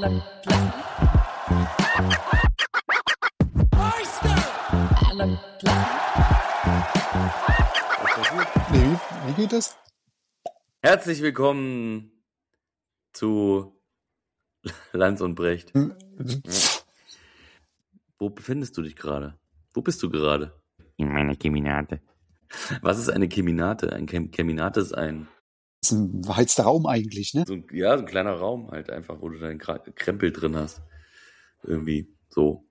Nee, wie geht das? Herzlich willkommen zu Lanz und Brecht. Wo befindest du dich gerade? Wo bist du gerade? In meiner Keminate. Was ist eine Keminate? Ein Keminate ist ein... Das ist ein beheizter Raum eigentlich, ne? So ein kleiner Raum halt einfach, wo du deinen Krempel drin hast. Irgendwie so.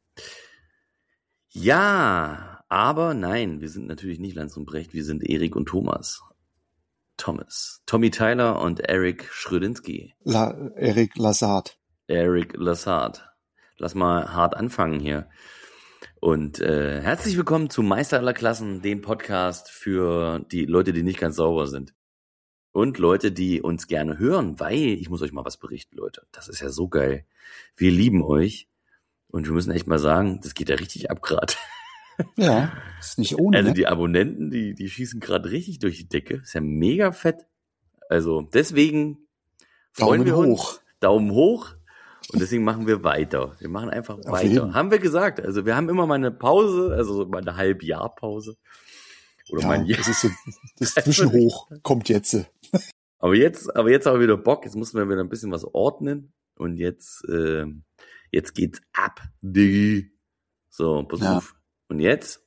Ja, aber nein, wir sind natürlich nicht Lanz und Brecht, wir sind Erik und Thomas. Tommy Tyler und Eric Schrödinski. Eric Lassard. Eric Lassard. Lass mal hart anfangen hier. Und herzlich willkommen zu Meister aller Klassen, dem Podcast für die Leute, die nicht ganz sauber sind. Und Leute, die uns gerne hören, weil, ich muss euch mal was berichten, Leute. Das ist ja so geil. Wir lieben euch. Und wir müssen echt mal sagen, das geht ja richtig ab gerade. Ja, ist nicht ohne. Also ne? die Abonnenten, die schießen gerade richtig durch die Decke. Ist ja mega fett. Also deswegen freuen wir uns. Daumen hoch. Und deswegen machen wir weiter. Wir machen einfach weiter. Jeden. Haben wir gesagt. Also wir haben immer mal eine Pause, also so mal eine Halbjahrpause. Oder mal ein Jahr. Das ist so, das Zwischenhoch kommt jetzt. Aber jetzt haben wir wieder Bock. Jetzt mussten wir wieder ein bisschen was ordnen. Und jetzt geht's ab, Diggi. So, pass auf. Und jetzt?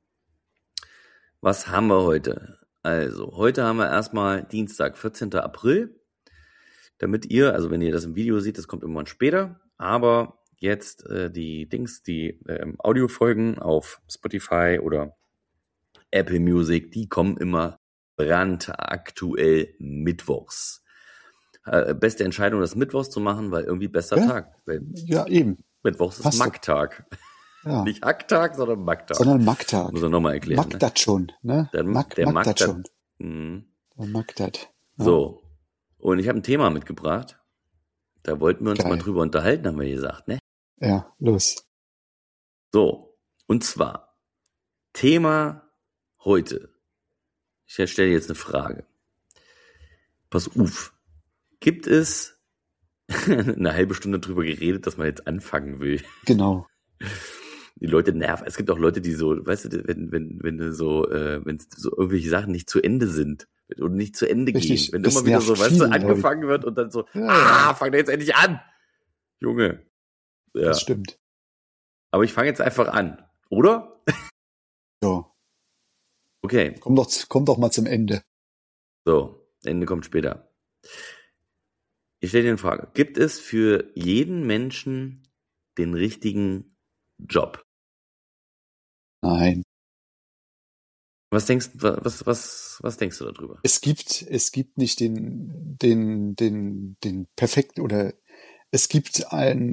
Was haben wir heute? Also, heute haben wir erstmal Dienstag, 14. April. Damit ihr, also wenn ihr das im Video seht, das kommt irgendwann später. Aber jetzt die Audiofolgen auf Spotify oder Apple Music, die kommen immer brandaktuell mittwochs. Beste Entscheidung, das mittwochs zu machen, weil irgendwie bester Tag. Ja, eben. Mittwochs ist Macktag. Ja. Nicht Hacktag, sondern Macktag. Sondern Macktag. Muss er nochmal erklären. Mack das schon, ne? Der Mack das schon. Mhm. Der Mack das. Ja. So. Und ich habe ein Thema mitgebracht. Da wollten wir uns mal drüber unterhalten, haben wir gesagt, ne? Ja, los. So. Und zwar Thema heute. Ich stelle jetzt eine Frage. Pass auf. Gibt es eine halbe Stunde drüber geredet, dass man jetzt anfangen will? Genau. Die Leute nerven. Es gibt auch Leute, die so, weißt du, wenn so irgendwelche Sachen nicht zu Ende sind oder nicht zu Ende Richtig, gehen, wenn immer wieder so, weißt du, angefangen wird und dann so, fang da jetzt endlich an, Junge. Ja. Das stimmt. Aber ich fange jetzt einfach an, oder? Ja. Okay. Komm doch mal zum Ende. So, Ende kommt später. Ich stelle dir eine Frage. Gibt es für jeden Menschen den richtigen Job? Nein. Was denkst du darüber? Es gibt nicht den perfekten oder es gibt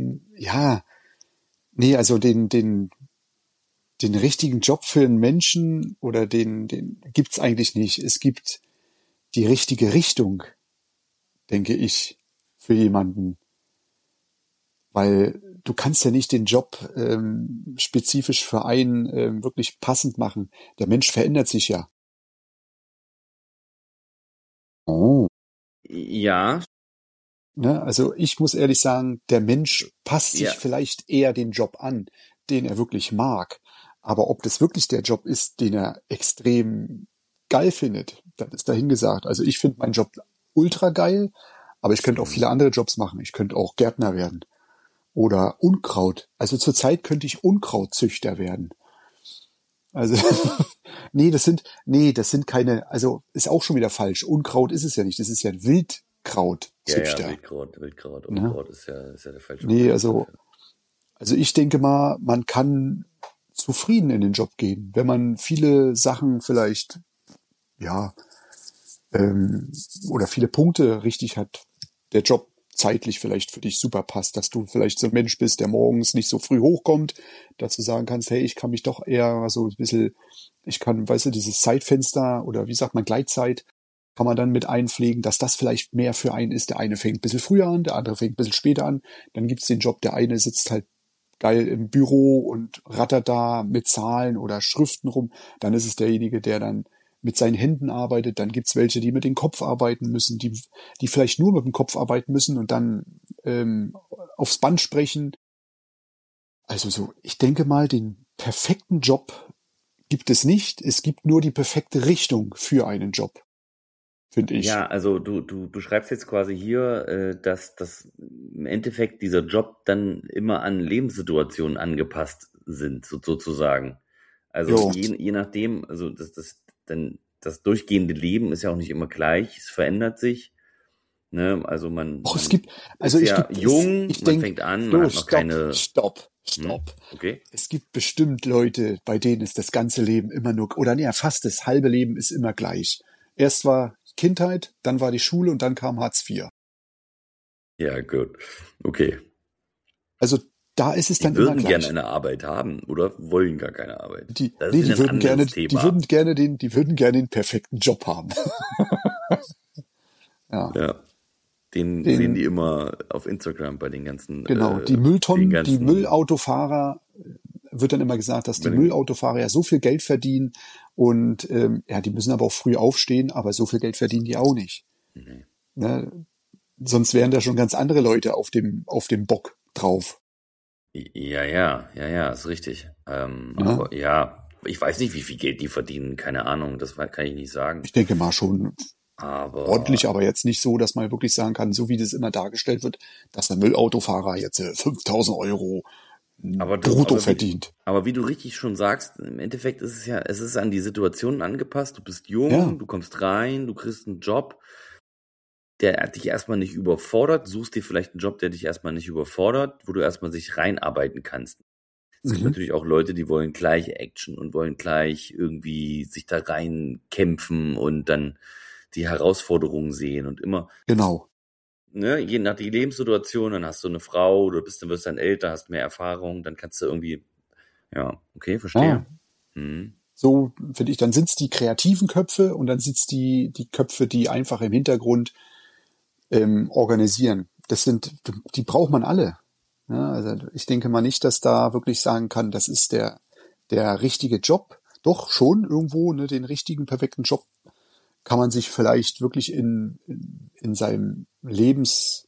den richtigen Job für einen Menschen oder den gibt's eigentlich nicht. Es gibt die richtige Richtung, denke ich, für jemanden. Weil du kannst ja nicht den Job spezifisch für einen wirklich passend machen. Der Mensch verändert sich ja. Oh. Ja. Ne, also ich muss ehrlich sagen, der Mensch passt sich vielleicht eher den Job an, den er wirklich mag. Aber ob das wirklich der Job ist, den er extrem geil findet, das ist dahingesagt. Also ich finde meinen Job ultra geil, aber ich könnte auch viele andere Jobs machen. Ich könnte auch Gärtner werden. Oder Unkraut. Also zurzeit könnte ich Unkrautzüchter werden. Also, das sind keine, also ist auch schon wieder falsch. Unkraut ist es ja nicht. Das ist ja ein Wildkrautzüchter. Ja, Wildkraut. Unkraut ist ja der falsche. Nee, also ich denke mal, man kann zufrieden in den Job gehen, wenn man viele Sachen vielleicht, oder viele Punkte richtig hat. Der Job zeitlich vielleicht für dich super passt, dass du vielleicht so ein Mensch bist, der morgens nicht so früh hochkommt, dass du sagen kannst, hey, ich kann mich doch eher so ein bisschen, weißt du, dieses Zeitfenster oder wie sagt man, Gleitzeit, kann man dann mit einpflegen, dass das vielleicht mehr für einen ist. Der eine fängt ein bisschen früher an, der andere fängt ein bisschen später an. Dann gibt's den Job, der eine sitzt halt geil im Büro und rattert da mit Zahlen oder Schriften rum. Dann ist es derjenige, der dann mit seinen Händen arbeitet. Dann gibt's welche, die mit dem Kopf arbeiten müssen, die vielleicht nur mit dem Kopf arbeiten müssen und dann aufs Band sprechen. Also so, ich denke mal, den perfekten Job gibt es nicht. Es gibt nur die perfekte Richtung für einen Job, finde ich. Ja, also du beschreibst jetzt quasi hier, dass im Endeffekt dieser Job dann immer an Lebenssituationen angepasst sind, sozusagen. Also Jo. je nachdem, also das durchgehende Leben ist ja auch nicht immer gleich, es verändert sich. Ne? Also man ist ja jung, man fängt an, man hat noch keine. Stopp. Okay. Es gibt bestimmt Leute, bei denen ist das ganze Leben immer nur, oder nee, fast das halbe Leben ist immer gleich. Erst war Kindheit, dann war die Schule und dann kam Hartz IV. Ja, gut. Okay. Also da ist es dann die immer würden gleich. gerne eine Arbeit haben oder wollen gar keine Arbeit. Die würden gerne den perfekten Job haben. Ja. Den sehen die immer auf Instagram bei den ganzen. Genau, die Mülltonnen, die Müllautofahrer, wird dann immer gesagt, dass die Müllautofahrer ja so viel Geld verdienen und die müssen aber auch früh aufstehen, aber so viel Geld verdienen die auch nicht. Mhm. Ne? Sonst wären da schon ganz andere Leute auf dem Bock drauf. Ja, ist richtig. Aber ja, ich weiß nicht, wie viel Geld die verdienen, keine Ahnung, das kann ich nicht sagen. Ich denke mal schon ordentlich, aber jetzt nicht so, dass man wirklich sagen kann, so wie das immer dargestellt wird, dass der Müllautofahrer jetzt 5.000 Euro brutto verdient. Aber wie du richtig schon sagst, im Endeffekt ist es ist an die Situation angepasst. Du bist jung, du kommst rein, du kriegst einen Job, der dich erstmal nicht überfordert, suchst dir vielleicht einen Job, der dich erstmal nicht überfordert, wo du erstmal sich reinarbeiten kannst. Es gibt natürlich auch Leute, die wollen gleich Action und wollen gleich irgendwie sich da reinkämpfen und dann die Herausforderungen sehen und immer. Genau. Ne, je nach die Lebenssituation, dann hast du eine Frau, wirst dann älter, hast mehr Erfahrung, dann kannst du irgendwie, ja, okay, verstehe. So, finde ich, dann sind's die kreativen Köpfe und dann sind's die Köpfe, die einfach im Hintergrund organisieren. Die braucht man alle. Ja, also ich denke mal nicht, dass da wirklich sagen kann, das ist der richtige Job. Doch schon irgendwo, ne, den richtigen, perfekten Job kann man sich vielleicht wirklich in seinem Lebensalter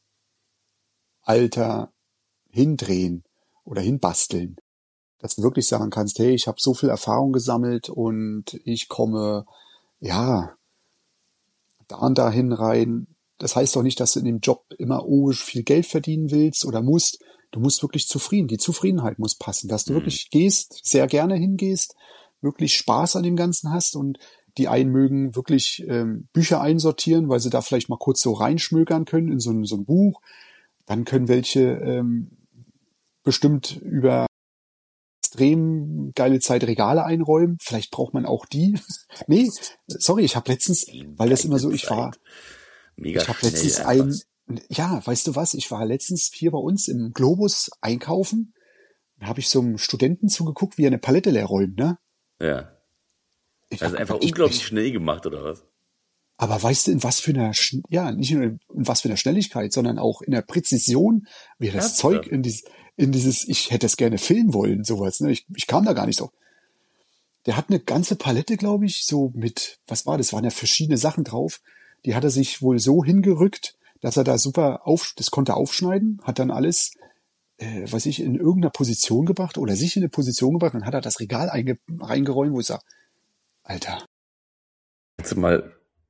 hindrehen oder hinbasteln. Dass du wirklich sagen kannst, hey, ich habe so viel Erfahrung gesammelt und ich komme, da und dahin rein. Das heißt doch nicht, dass du in dem Job immer viel Geld verdienen willst oder musst. Du musst wirklich die Zufriedenheit muss passen, dass du wirklich gehst, sehr gerne hingehst, wirklich Spaß an dem Ganzen hast und die einen mögen wirklich Bücher einsortieren, weil sie da vielleicht mal kurz so reinschmökern können in so ein Buch. Dann können welche bestimmt über extrem geile Zeit Regale einräumen. Vielleicht braucht man auch die. Nee, sorry, ich habe letztens, weil das immer so, ich habe letztens weißt du was, ich war letztens hier bei uns im Globus einkaufen. Da habe ich so einem Studenten zugeguckt, wie er eine Palette leer räumt, ne? Ja. Also einfach unglaublich schnell gemacht, oder was? Aber weißt du, in was für einer, nicht nur in was für einer Schnelligkeit, sondern auch in der Präzision, wie er das Zeug in dieses, ich hätte es gerne filmen wollen, sowas, ne? Ich kam da gar nicht drauf. Der hat eine ganze Palette, glaube ich, so mit, was war das? Waren ja verschiedene Sachen drauf. Die hat er sich wohl so hingerückt, dass er da super das konnte aufschneiden, hat dann alles, in irgendeiner Position gebracht oder sich in eine Position gebracht, dann hat er das Regal reingeräumt, wo ich sage, Alter. Kannst du mal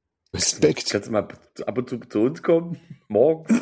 ab und zu uns kommen? Morgens?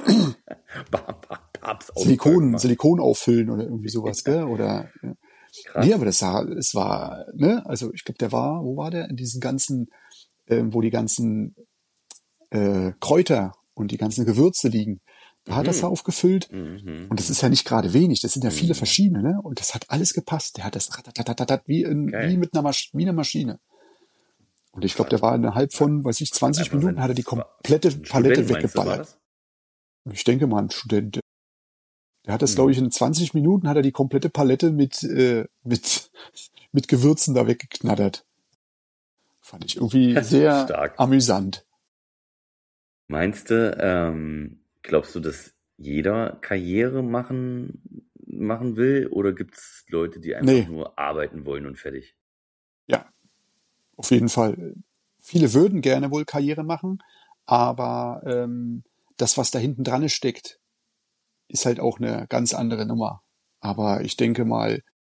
Silikon auffüllen oder irgendwie sowas, gell? Oder, ja. Krass. Nee, aber es war, ne? Also ich glaube, wo war der? In diesen ganzen, wo die ganzen Kräuter und die ganzen Gewürze liegen. Da hat das aufgefüllt. Und das ist ja nicht gerade wenig, das sind ja viele verschiedene, ne? Und das hat alles gepasst. Der hat das wie eine Maschine. Und ich glaube, der war innerhalb von, 20 Minuten hat er die komplette Palette weggeballert. Ich denke mal, ein Student. Der hat das, glaube ich, in 20 Minuten hat er die komplette Palette mit Gewürzen da weggeknattert. Fand ich irgendwie sehr stark. Amüsant. Meinst du, glaubst du, dass jeder Karriere machen will? Oder gibt es Leute, die einfach nur arbeiten wollen und fertig? Ja, auf jeden Fall. viele würden gerne wohl Karriere machen, aber das, was da hinten dran steckt, ist halt auch eine ganz andere Nummer. Aber ich denke mal,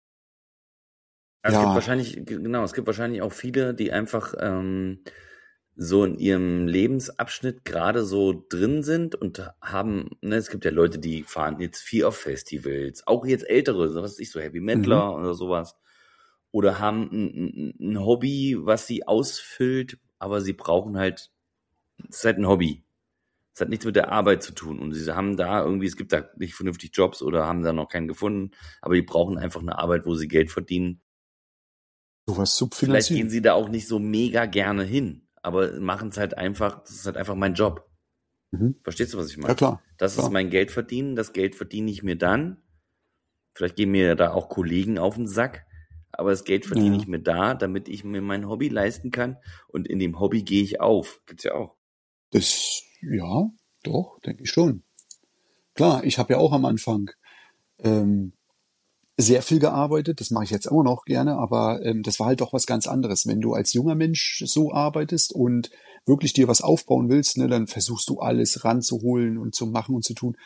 Es gibt ja, wahrscheinlich, genau, es gibt wahrscheinlich auch viele, die einfach so in ihrem Lebensabschnitt gerade so drin sind und haben, ne, es gibt ja Leute, die fahren jetzt viel auf Festivals, auch jetzt ältere, so was weiß ich, so Heavy mhm, Metaler oder sowas, oder haben ein Hobby, was sie ausfüllt, aber sie brauchen halt, es ist halt ein Hobby. Es hat nichts mit der Arbeit zu tun und sie haben da irgendwie, es gibt da nicht vernünftig Jobs oder haben da noch keinen gefunden, aber die brauchen einfach eine Arbeit, wo sie Geld verdienen. sowas Vielleicht gehen subfinanzieren. sie da auch nicht so mega gerne hin, aber machen es halt einfach, das ist halt einfach mein Job. Mhm. Verstehst du, was ich Ja, meine? klar, Das ist klar. mein Geld verdienen, das Geld verdiene ich mir dann. Vielleicht gehen mir da auch Kollegen auf den Sack, aber das Geld verdiene ich Ja, mir da, damit ich mir mein Hobby leisten kann und in dem Hobby gehe ich auf. Gibt's ja auch. ja, doch, denke ich schon. Klar, ich habe ja auch am Anfang ähm, sehr viel gearbeitet, das mache ich jetzt immer noch gerne, aber das war halt doch was ganz anderes. Wenn du als junger Mensch so arbeitest und wirklich dir was aufbauen willst, ne, dann versuchst du alles ranzuholen und zu machen und zu tun.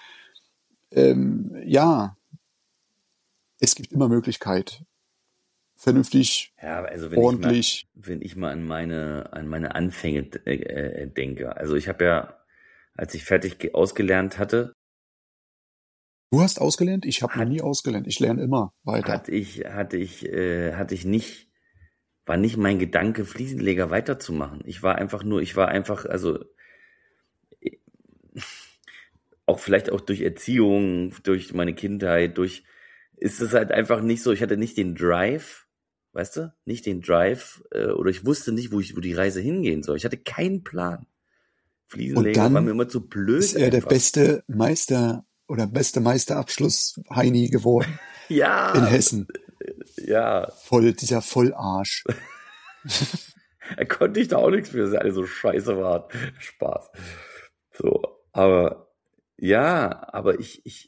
Ja, es gibt immer Möglichkeit, vernünftig, Ja, also ordentlich. wenn ich mal an meine Anfänge denke. Also ich habe ja, als ich ausgelernt hatte, Du hast ausgelernt? Ich habe noch hat, nie ausgelernt. Ich lerne immer weiter. hatte ich nicht, war nicht mein Gedanke, Fliesenleger weiterzumachen. Ich war einfach, also auch vielleicht auch durch Erziehung, durch meine Kindheit, ist es halt einfach nicht so, ich hatte nicht den Drive, weißt du, nicht den Drive, oder ich wusste nicht, wo die Reise hingehen soll. Ich hatte keinen Plan. Und Fliesenleger war mir dann immer zu ist blöd er der einfach. beste Meister oder beste Meisterabschluss Heini geworden in Ja, Hessen. ja, Dieser Vollarsch. da konnte ich da auch nichts für, dass alle so scheiße waren. Spaß. So, aber ja, aber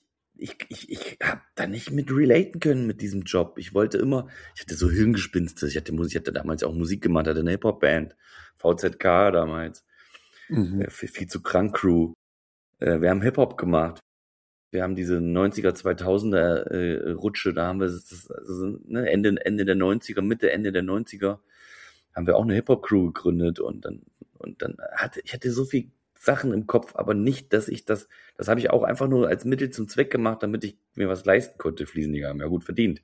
ich habe da nicht mit relaten können mit diesem Job. Ich hatte so Hirngespinste. Ich hatte damals auch Musik gemacht, hatte eine Hip-Hop-Band, VZK damals, Mhm. viel zu krank Crew. Wir haben Hip-Hop gemacht. Wir haben diese 90er, 2000er Rutsche, da haben wir also, ne, Ende der 90er, Mitte, Ende der 90er, haben wir auch eine Hip-Hop-Crew gegründet und dann ich hatte so viel Sachen im Kopf, aber nicht, das habe ich auch einfach nur als Mittel zum Zweck gemacht, damit ich mir was leisten konnte. Fliesenleger haben ja gut verdient.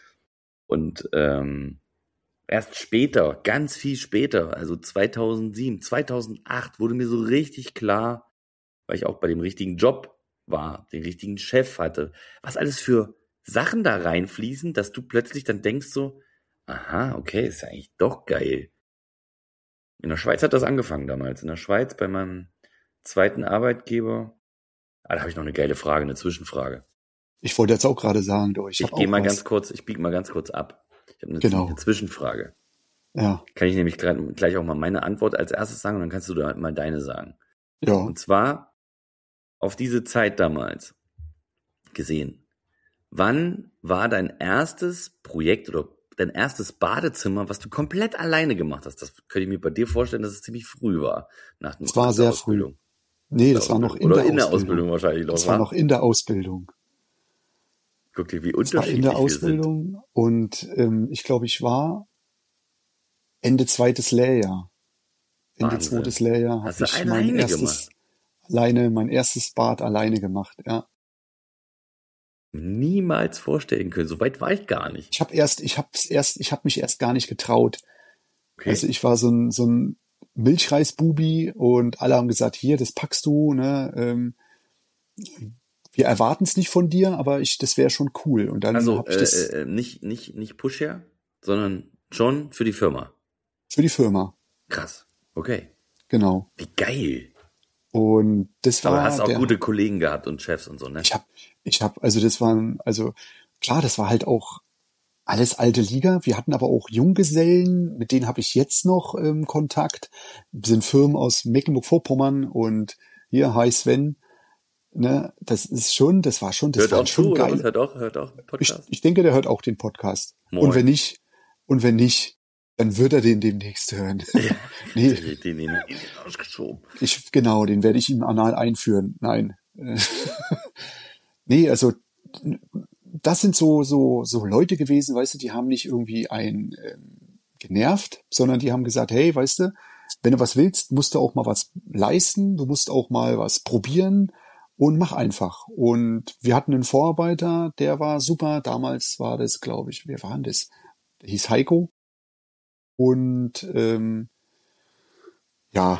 Und erst später, ganz viel später, also 2007, 2008, wurde mir so richtig klar, weil ich auch bei dem richtigen Job war, den richtigen Chef hatte, was alles für Sachen da reinfließen, dass du plötzlich dann denkst so, aha, okay, ist ja eigentlich doch geil. In der Schweiz hat das angefangen damals. In der Schweiz bei meinem zweiten Arbeitgeber. Ah, da habe ich noch eine geile Frage, eine Zwischenfrage. Ich wollte jetzt auch gerade sagen, du, ich habe auch was. Ich biege mal ganz kurz ab. Ich habe eine Genau. Zwischenfrage. Ja. Kann ich nämlich gleich auch mal meine Antwort als erstes sagen und dann kannst du da mal deine sagen. Ja. Und zwar auf diese Zeit damals gesehen. Wann war dein erstes Projekt oder dein erstes Badezimmer, was du komplett alleine gemacht hast? Das könnte ich mir bei dir vorstellen, dass es ziemlich früh war, Es war nach der sehr früh. Ausbildung. Nee, das war noch in Oder der in der Ausbildung Ausbildung. wahrscheinlich noch, Das war noch war? in der Ausbildung. Guck dir, wie Das war in der unterschiedlich wir sind. Ausbildung und ich glaube, ich war Ende zweites Lehrjahr. Ende Wahnsinn. zweites Lehrjahr habe Hast du ich alleine gemacht? mein erstes Bad alleine gemacht. Ja. Niemals vorstellen können. So weit war ich gar nicht. Ich habe mich erst gar nicht getraut. Also Okay. ich war so ein Milchreisbubi und alle haben gesagt, hier, das packst du, ne? Wir erwarten es nicht von dir, aber das wäre schon cool. Und dann Also habe ich das nicht Push-Her, sondern schon für die Firma. für die Firma, Krass. Okay. genau. Wie geil. Und das Aber war hast auch gute Kollegen gehabt und Chefs und so, ne? also klar, das war halt auch alles alte Liga. Wir hatten aber auch Junggesellen, mit denen habe ich jetzt noch Kontakt. Sind Firmen aus Mecklenburg-Vorpommern und hier, hi Sven, ne, das Hört waren auch zu, schon oder was? geil. Hört auch Podcast? Ich denke, der hört auch den Podcast. Und Moin. wenn nicht, Dann wird er den demnächst hören. Ja, Nee, den in den Arsch geschoben. den werde ich ihm anal einführen. Nein. Nee, also das sind so Leute gewesen, weißt du, die haben nicht irgendwie einen genervt, sondern die haben gesagt, hey, weißt du, wenn du was willst, musst du auch mal was leisten, du musst auch mal was probieren und mach einfach. Und wir hatten einen Vorarbeiter, der war super. Damals war das, glaube ich, wer war denn das? Der hieß Heiko. Und ja,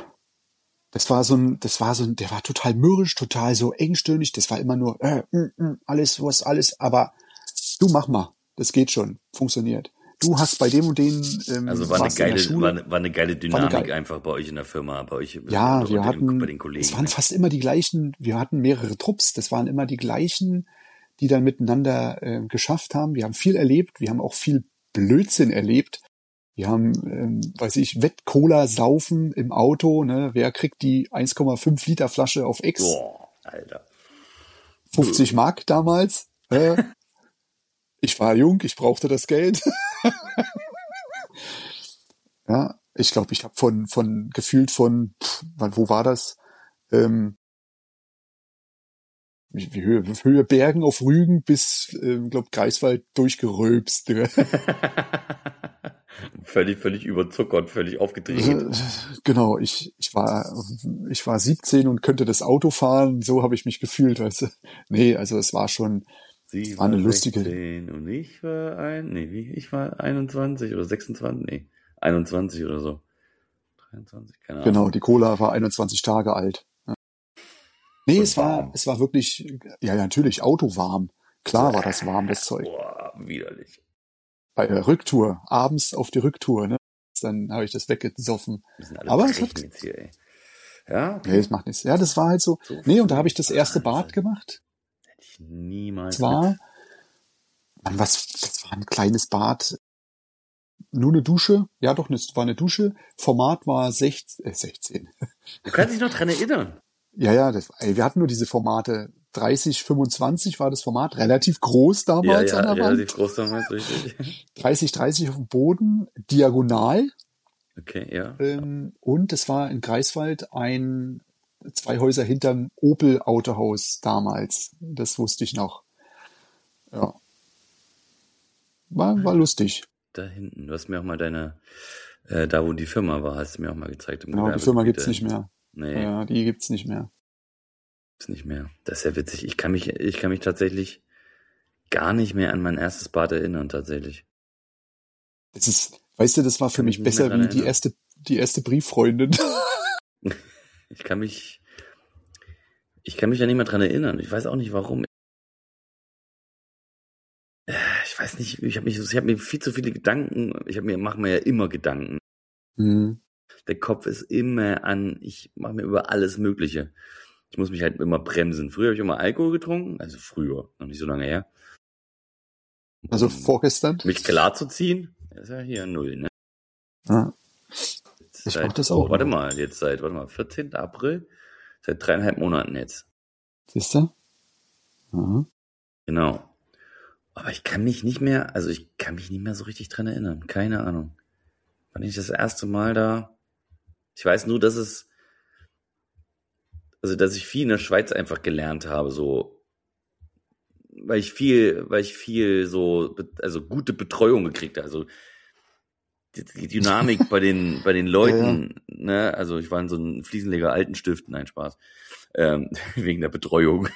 der war total mürrisch, total so engstirnig. Das war immer nur alles, aber du mach mal, das geht schon, funktioniert. Du hast bei dem und den Also war warst in der Schule. war eine geile Dynamik geil. einfach bei euch in der Firma, bei euch Ja, bei den Kollegen. es waren fast immer die gleichen. Wir hatten mehrere Trupps. Das waren immer die gleichen, die dann miteinander geschafft haben. Wir haben viel erlebt. Wir haben auch viel Blödsinn erlebt. Wir haben, Wett-Cola saufen im Auto. Ne? Wer kriegt die 1,5 Liter Flasche auf Ex? Boah, Alter. 50 Mark damals. Ich war jung, ich brauchte das Geld. Ja, ich glaube, ich habe wo war das? Höhe Bergen auf Rügen bis, Greifswald durchgerülpst. Völlig überzuckert, völlig aufgedreht. Genau, ich war 17 und könnte das Auto fahren, so habe ich mich gefühlt, weißt du. Nee, also es war schon, Sie war eine war lustige. 16 und ich war 21 oder 26, 21 oder so. 23, keine Ahnung. Genau, die Cola war 21 Tage alt. Ja. Nee, Und es warm. war wirklich, ja, natürlich, Auto warm. Klar war das warm, das Zeug. Boah, widerlich. Bei der Rücktour, abends auf die Rücktour, ne? Dann habe ich das weggesoffen. Wir sind alle Aber es hat, jetzt hier, ey. Ja, okay. nee, das macht nichts. Ja, das war halt so. Nee, und da habe ich das erste Bad gemacht. Hätte ich niemals Das war ein kleines Bad. Nur eine Dusche. Ja, doch, es war eine Dusche. Format war 16. Du kannst dich noch dran erinnern. Ja, wir hatten nur diese Formate. 30, 25 war das Format. Relativ groß damals an der Wand. Relativ groß damals, richtig. 30 auf dem Boden. Diagonal. Okay, ja. Und es war in Greifswald 2 Häuser hinterm Opel-Autohaus damals. Das wusste ich noch. Ja. War lustig. Da hinten. Du hast mir auch mal da wo die Firma war, hast du mir auch mal gezeigt. Genau, die Firma gibt's nicht mehr. Nee. Ja, die gibt's nicht mehr. Gibt's nicht mehr. Das ist ja witzig. Ich kann mich tatsächlich gar nicht mehr an mein erstes Bad erinnern, tatsächlich. Das ist, weißt du, das war für mich besser wie die erste Brieffreundin. Ich kann mich da nicht mehr dran erinnern. Ich weiß auch nicht warum. Ich weiß nicht, ich habe mir viel zu viele Gedanken, mache mir ja immer Gedanken. Mhm. Der Kopf ist immer ich mache mir über alles Mögliche. Ich muss mich halt immer bremsen. Früher habe ich immer Alkohol getrunken, also früher, noch nicht so lange her. Also vorgestern? Mich klar zu ziehen, ist ja hier 0, ne? Ja. Ich mach das auch. Warte mal, 14. April, seit 3,5 Monaten jetzt. Siehst du? Mhm. Genau. Aber ich kann mich nicht mehr so richtig dran erinnern. Keine Ahnung. Wann ich das erste Mal da. Ich weiß nur, dass ich viel in der Schweiz einfach gelernt habe, so, weil ich viel so, also gute Betreuung gekriegt habe. Also die Dynamik bei den Leuten, ja. Ne, also ich war in so einem Fliesenleger Altenstift, nein, Spaß. Wegen der Betreuung.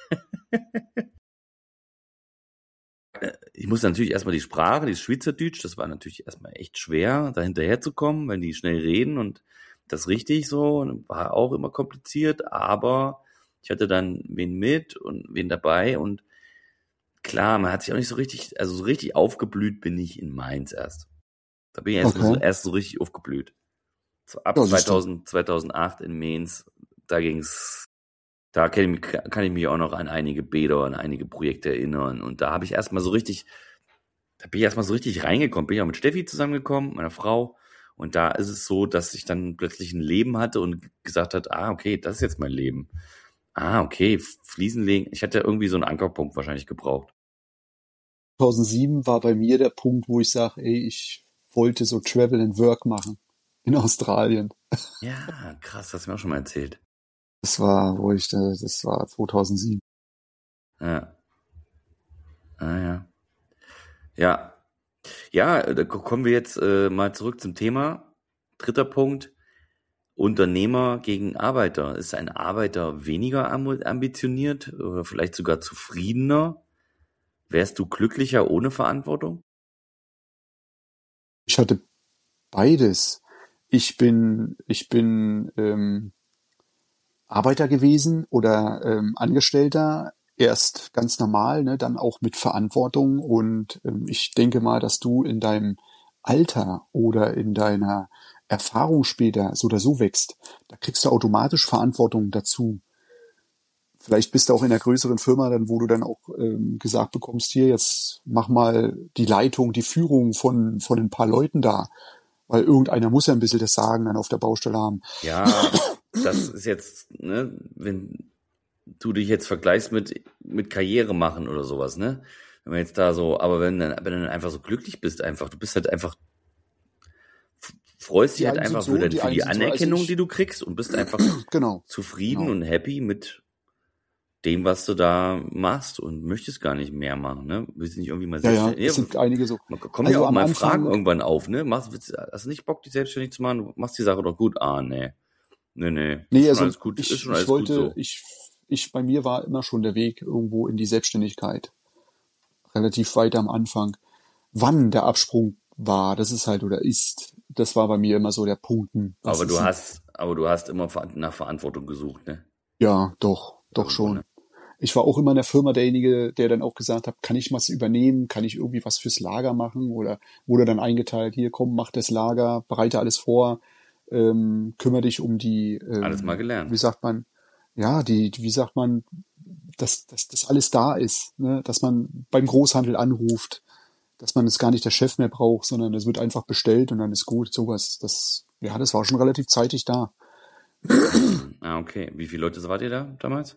Ich musste natürlich erstmal die Sprache, die Schweizerdeutsch, das war natürlich erstmal echt schwer, da hinterher zu kommen, weil die schnell reden und das richtig so, und war auch immer kompliziert, aber ich hatte dann wen mit und wen dabei und klar, man hat sich auch nicht so richtig, also so richtig aufgeblüht bin ich in Mainz erst. Da bin ich erst so richtig aufgeblüht. So ab 2008 in Mainz, da kann ich mich auch noch an einige Bäder, an einige Projekte erinnern. Und da bin ich erstmal so richtig reingekommen. Bin ich auch mit Steffi zusammengekommen, meiner Frau. Und da ist es so, dass ich dann plötzlich ein Leben hatte und gesagt hat, okay, das ist jetzt mein Leben. Okay, Fliesen legen. Ich hatte irgendwie so einen Ankerpunkt wahrscheinlich gebraucht. 2007 war bei mir der Punkt, wo ich sage, ich wollte so Travel and Work machen in Australien. Ja, krass, hast du mir auch schon mal erzählt. Das war 2007. Ja. Ah, ja. Ja. Ja, da kommen wir jetzt mal zurück zum Thema. 3. Punkt. Unternehmer gegen Arbeiter. Ist ein Arbeiter weniger ambitioniert oder vielleicht sogar zufriedener? Wärst du glücklicher ohne Verantwortung? Ich hatte beides. Ich bin Arbeiter gewesen oder Angestellter, erst ganz normal, ne, dann auch mit Verantwortung. Und ich denke mal, dass du in deinem Alter oder in deiner Erfahrung später so oder so wächst. Da kriegst du automatisch Verantwortung dazu. Vielleicht bist du auch in einer größeren Firma, dann wo du dann auch gesagt bekommst, hier, jetzt mach mal die Leitung, die Führung von ein paar Leuten da. Weil irgendeiner muss ja ein bisschen das Sagen dann auf der Baustelle haben. Ja, das ist jetzt, ne, wenn du dich jetzt vergleichst mit Karriere machen oder sowas, ne? Wenn man jetzt da so, aber wenn du dann einfach so glücklich bist, einfach, du bist halt einfach, freust dich halt einfach für die Anerkennung, die du kriegst und bist einfach Genau. zufrieden und happy mit dem, was du da machst und möchtest gar nicht mehr machen, ne? Willst du nicht irgendwie mal selbstständig? Ja, es sind einige so. Kommen ja auch mal Fragen irgendwann auf, ne? Hast du nicht Bock, dich selbstständig zu machen? Du machst die Sache doch gut. Ah, nee. Nee. Nee, also alles gut. Ist schon alles gut so. Bei mir war immer schon der Weg irgendwo in die Selbstständigkeit. Relativ weit am Anfang. Wann der Absprung war, das ist halt oder ist, das war bei mir immer so der Punkt. Aber du hast immer nach Verantwortung gesucht, ne? Ja, doch schon. Ne? Ich war auch immer in der Firma derjenige, der dann auch gesagt hat, kann ich was übernehmen, kann ich irgendwie was fürs Lager machen oder wurde dann eingeteilt, hier komm, mach das Lager, bereite alles vor, kümmere dich um die, alles mal gelernt. Wie sagt man, ja, wie sagt man, dass alles da ist, ne? Dass man beim Großhandel anruft, dass man es gar nicht der Chef mehr braucht, sondern es wird einfach bestellt und dann ist gut, sowas, das war schon relativ zeitig da. Ah, okay. Wie viele Leute wart ihr da damals?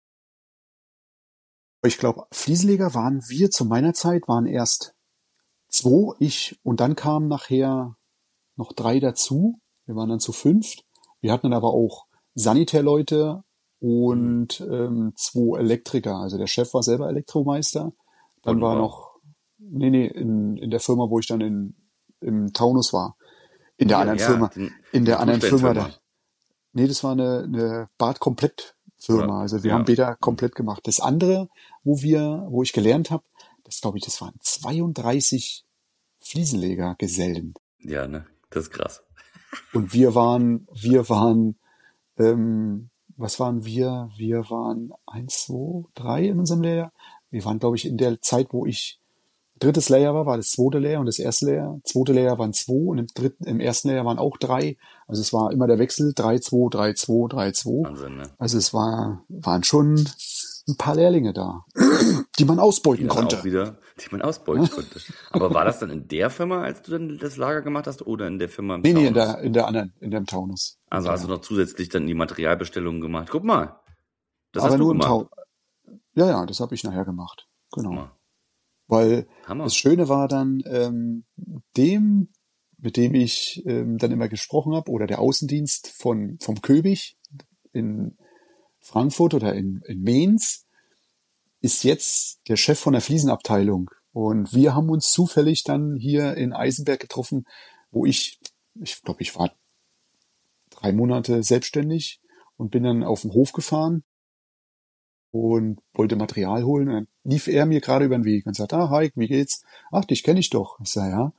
Ich glaube, Fliesenleger waren wir zu meiner Zeit, waren erst 2, ich, und dann kamen nachher noch 3 dazu. Wir waren dann zu 5. Wir hatten dann aber auch Sanitärleute und 2 Elektriker. Also der Chef war selber Elektromeister. Dann war noch, in der Firma, wo ich dann im Taunus war. In der anderen Firma. In der anderen Firma da. Nee, das war eine Bad-Komplett-Firma. Also wir haben Bäder komplett gemacht. Das andere, wo ich gelernt habe, das glaube ich, das waren 32 Fliesenleger-Gesellen. Ja, ne? Das ist krass. Und wir waren, was waren wir? Wir waren 1, 2, 3 in unserem Lehrjahr. Wir waren, glaube ich, in der Zeit, wo ich drittes Lehrjahr war das 2. Lehrjahr und das 1. Lehrjahr. 2. Lehrjahr waren 2 und im 1. Lehrjahr waren auch 3. Also es war immer der Wechsel 3, 2, 3, 2, 3, 2. Wahnsinn, ne? Also es waren schon ein paar Lehrlinge da, die man ausbeuten konnte. Die man ausbeuten konnte. Aber war das dann in der Firma, als du dann das Lager gemacht hast, oder in der Firma im Taunus? Nee, in der anderen, in dem Taunus. Also hast du noch zusätzlich dann die Materialbestellungen gemacht. Guck mal. Das hast du gemacht. Ja, das habe ich nachher gemacht. Genau. Weil das Schöne war dann, mit dem ich dann immer gesprochen habe, oder der Außendienst vom Köbig in Frankfurt oder in Mainz, ist jetzt der Chef von der Fliesenabteilung. Und wir haben uns zufällig dann hier in Eisenberg getroffen, wo ich glaube, ich war 3 Monate selbstständig und bin dann auf den Hof gefahren und wollte Material holen. Und dann lief er mir gerade über den Weg und sagte, Heik, wie geht's? Ach, dich kenne ich doch. Ich sage, ja.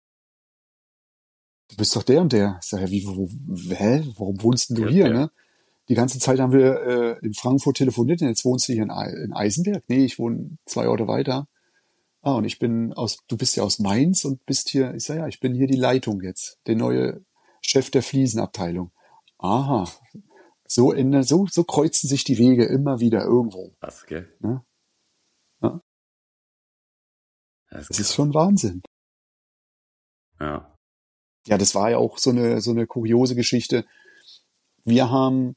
Du bist doch der und der. Ich sage, ja, warum wohnst denn du hier, ne? Die ganze Zeit haben wir in Frankfurt telefoniert und jetzt wohnst du hier in Eisenberg? Nee, ich wohne 2 Orte weiter. Und du bist ja aus Mainz und bist hier, ich sage, ja, ich bin hier die Leitung jetzt, der neue Chef der Fliesenabteilung. Aha. So kreuzen sich die Wege immer wieder irgendwo. Krass, gell? Ne? Ja. Das ist schon Wahnsinn. Ja. Ja, das war ja auch so eine kuriose Geschichte. War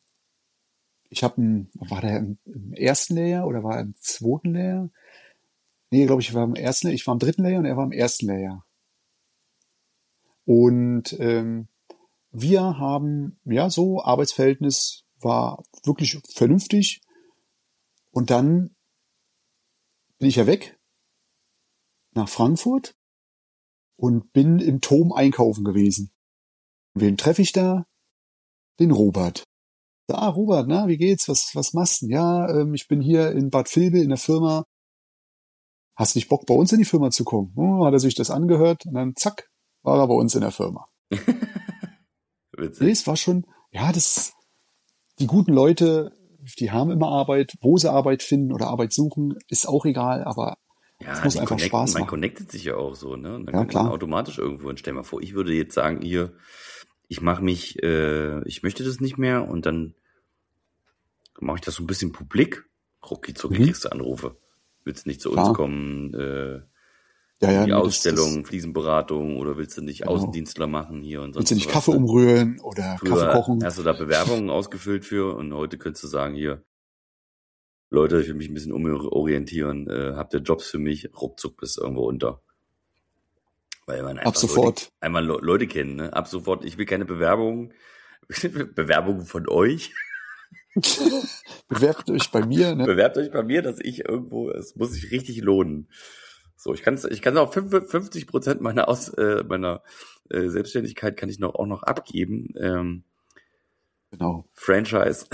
der im 1. Lehrjahr oder war er im 2. Lehrjahr? Nee, glaube ich, ich war im 3. Lehrjahr und er war im 1. Lehrjahr. Und wir haben, ja, so, Arbeitsverhältnis war wirklich vernünftig. Und dann bin ich ja weg nach Frankfurt und bin im TOM einkaufen gewesen. Wen treffe ich da? Den Robert. Robert, na, wie geht's? Was machst du denn? Ja, ich bin hier in Bad Vilbel in der Firma. Hast nicht Bock, bei uns in die Firma zu kommen? Oh, hat er sich das angehört und dann zack, war er bei uns in der Firma. Witzig. Nee, es war schon, ja, die guten Leute, die haben immer Arbeit. Wo sie Arbeit finden oder Arbeit suchen, ist auch egal, aber es muss einfach Spaß machen. Man connectet sich ja auch so, ne? Und dann Ja, kommt klar. man automatisch irgendwo hin. Stell mal vor, ich würde jetzt sagen, hier, ich möchte das nicht mehr und dann mache ich das so ein bisschen publik. Rucki zucki kriegst du Anrufe. Willst du nicht zu uns kommen? Die Ausstellung, Fliesenberatung oder willst du nicht Außendienstler machen hier und sonst willst du nicht Kaffee umrühren oder Kaffee kochen? Hast du da Bewerbungen ausgefüllt für und heute könntest du sagen, hier, Leute, ich will mich ein bisschen umorientieren, habt ihr Jobs für mich? Ruckzuck bist du irgendwo unter. Weil man einfach ab sofort einmal Leute kennen, ne? Ab sofort, ich will keine Bewerbungen von euch. Bewerbt euch bei mir, ne? Bewerbt euch bei mir, dass ich irgendwo, es muss sich richtig lohnen. So, ich kann auch 50% meiner Selbstständigkeit kann ich auch noch abgeben. Genau. Franchise.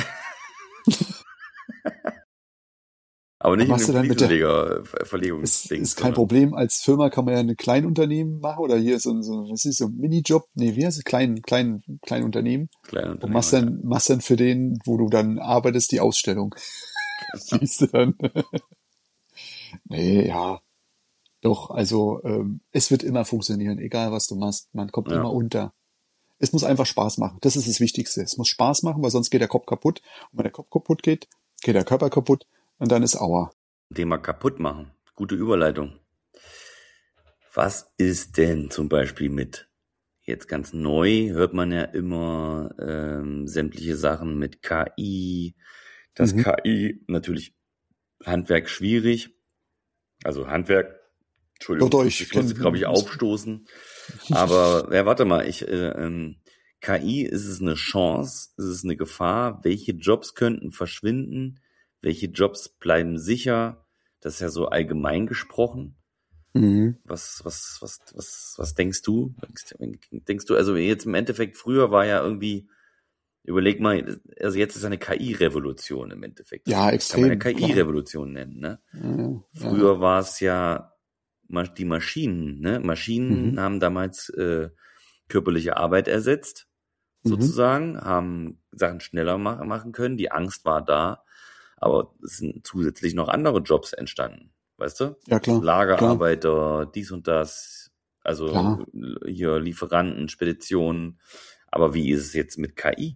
Aber nicht in einem Fliesenleger-Verlegungsding. Ist kein Problem. Als Firma kann man ja ein Kleinunternehmen machen oder hier so ein Minijob. Nee, wie heißt es? Kleinunternehmen. Und machst dann für den, wo du dann arbeitest, die Ausstellung. Siehst du dann. Nee, ja. Doch, also es wird immer funktionieren, egal was du machst. Man kommt immer unter. Es muss einfach Spaß machen. Das ist das Wichtigste. Es muss Spaß machen, weil sonst geht der Kopf kaputt. Und wenn der Kopf kaputt geht, geht der Körper kaputt. Und dann ist Aua. Thema kaputt machen. Gute Überleitung. Was ist denn zum Beispiel mit, jetzt ganz neu, hört man ja immer sämtliche Sachen mit KI. Das KI, natürlich Handwerk schwierig. Also Handwerk, Entschuldigung, ich musste, glaube ich, aufstoßen. Aber, ja, warte mal, KI, ist es eine Chance? Ist es eine Gefahr? Welche Jobs könnten verschwinden? Welche Jobs bleiben sicher? Das ist ja so allgemein gesprochen. Mhm. Was denkst du? Denkst du, also jetzt im Endeffekt, früher war ja irgendwie, überleg mal, also jetzt ist eine KI-Revolution im Endeffekt. Ja, extrem. Kann man ja KI-Revolution nennen, ne? Ja. Früher war es ja die Maschinen, ne? Maschinen haben damals körperliche Arbeit ersetzt, sozusagen, haben Sachen schneller machen können, die Angst war da. Aber es sind zusätzlich noch andere Jobs entstanden, weißt du? Ja, klar. Lagerarbeiter, dies und das, also hier Lieferanten, Speditionen. Aber wie ist es jetzt mit KI?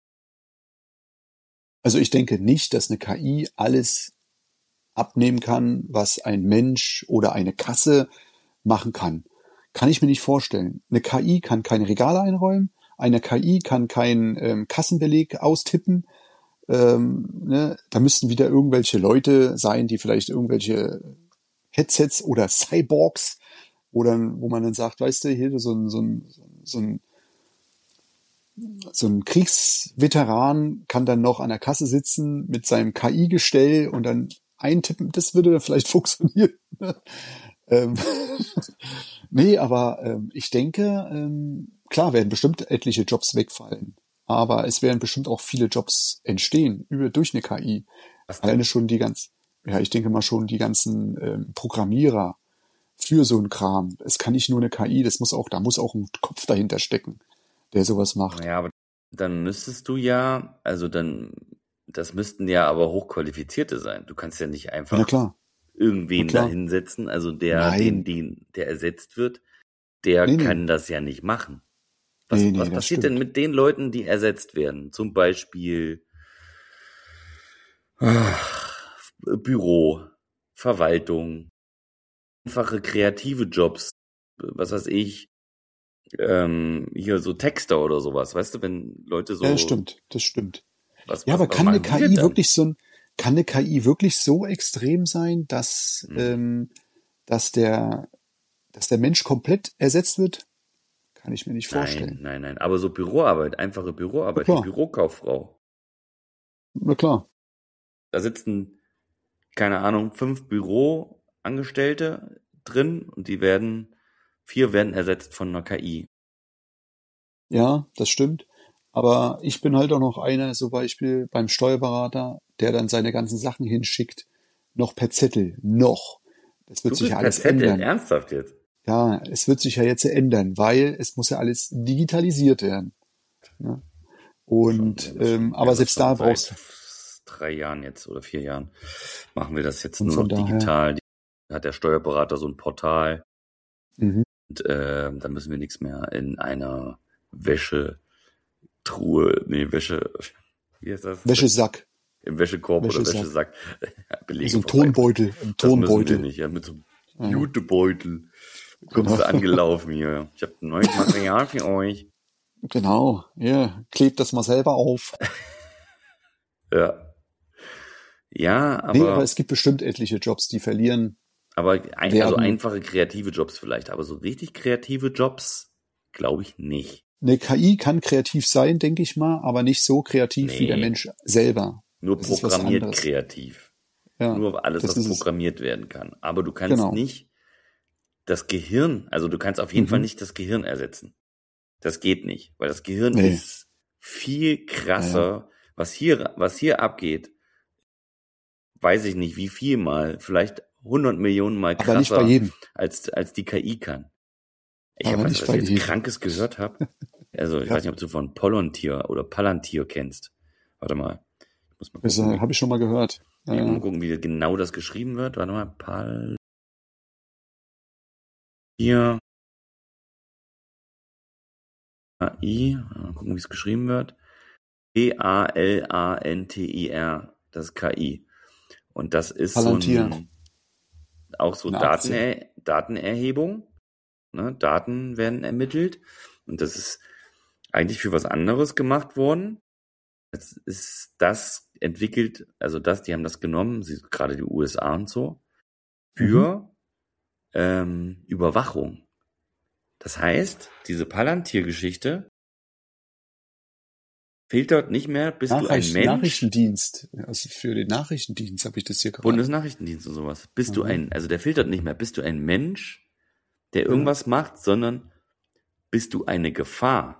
Also ich denke nicht, dass eine KI alles abnehmen kann, was ein Mensch oder eine Kasse machen kann. Kann ich mir nicht vorstellen. Eine KI kann keine Regale einräumen, eine KI kann keinen Kassenbeleg austippen. Da müssten wieder irgendwelche Leute sein, die vielleicht irgendwelche Headsets oder Cyborgs, wo man dann sagt, weißt du, hier so ein Kriegsveteran kann dann noch an der Kasse sitzen mit seinem KI-Gestell und dann eintippen, das würde dann vielleicht funktionieren. Nee, aber ich denke, klar werden bestimmt etliche Jobs wegfallen. Aber es werden bestimmt auch viele Jobs entstehen durch eine KI. Alleine schon ich denke mal schon die ganzen Programmierer für so einen Kram. Es kann nicht nur eine KI, da muss auch ein Kopf dahinter stecken, der sowas macht. Ja, aber dann müsstest du ja, das müssten ja aber Hochqualifizierte sein. Du kannst ja nicht einfach irgendwen da hinsetzen, also der ersetzt wird, kann das ja nicht machen. Was passiert denn mit den Leuten, die ersetzt werden? Zum Beispiel Büro, Verwaltung, einfache kreative Jobs, was weiß ich, hier so Texter oder sowas, weißt du, wenn Leute so... Ja, das stimmt. Aber kann eine KI wirklich so extrem sein, dass der Mensch komplett ersetzt wird? Kann ich mir nicht vorstellen. Nein. Aber so Büroarbeit, einfache Büroarbeit, die Bürokauffrau. Na klar. Da sitzen, keine Ahnung, 5 Büroangestellte drin und 4 werden ersetzt von einer KI. Ja, das stimmt. Aber ich bin halt auch noch einer, zum Beispiel beim Steuerberater, der dann seine ganzen Sachen hinschickt, noch per Zettel. Noch. Das wird sich ja alles ändern. Ernsthaft jetzt? Ja, es wird sich ja jetzt ändern, weil es muss ja alles digitalisiert werden. Ja. Und aber selbst da brauchst du 3 Jahren jetzt oder 4 Jahren machen wir das jetzt und nur noch von daher- digital. Hat der Steuerberater so ein Portal Mhm. und da müssen wir nichts mehr in einer Wäschetruhe, wie heißt das? Wäschesack. Im Wäschekorb oder Wäschesack. Wäschesack. Belege So ein vorbei. Tonbeutel. Ein Das müssen wir Tonbeutel. nicht, ja, mit so einem Jutebeutel. Kommst Genau. du angelaufen hier. Ich habe ein neues Material für euch. Genau. Ja, klebt das mal selber auf. Ja. Ja, aber, Nee, aber es gibt bestimmt etliche Jobs, die verlieren. also werden. einfache kreative Jobs vielleicht, aber so richtig kreative Jobs glaube ich nicht. Eine KI kann kreativ sein, denke ich mal, aber nicht so kreativ wie der Mensch selber. Nur Das ist was programmiert anderes. kreativ. Ja, Nur alles, das was ist es. programmiert werden kann. Aber du kannst Genau. nicht das Gehirn, also du kannst auf jeden Mhm. Fall nicht das Gehirn ersetzen. Das geht nicht, weil das Gehirn Nee. ist viel krasser. Was hier abgeht, weiß ich nicht, wie viel mal, vielleicht 100 Millionen Mal Aber nicht bei krasser, jedem. als die KI kann. Ich Aber habe nicht was bei ich jetzt jedem. Krankes gehört habe. Also ich Ja. weiß nicht, ob du von Palantir oder Palantir kennst. Warte mal. Ich muss mal Das gucken, habe ich schon mal gehört. ich muss mal gucken, wie genau das geschrieben wird. Warte mal. Palantir. AI. Mal gucken, wie es geschrieben wird. Palantir. Das ist KI. Und das ist Palantir. auch so Eine Aktie. Datenerhebung. Ne? Daten werden ermittelt. Und das ist eigentlich für was anderes gemacht worden. Jetzt ist das entwickelt, die haben das genommen, gerade die USA und so, für Überwachung. Das heißt, diese Palantir-Geschichte filtert nicht mehr, bist du ein Mensch, Nachrichtendienst. Also für den Nachrichtendienst habe ich das hier gerade. Bundesnachrichtendienst und sowas, der filtert nicht mehr, bist du ein Mensch, der irgendwas macht, sondern bist du eine Gefahr.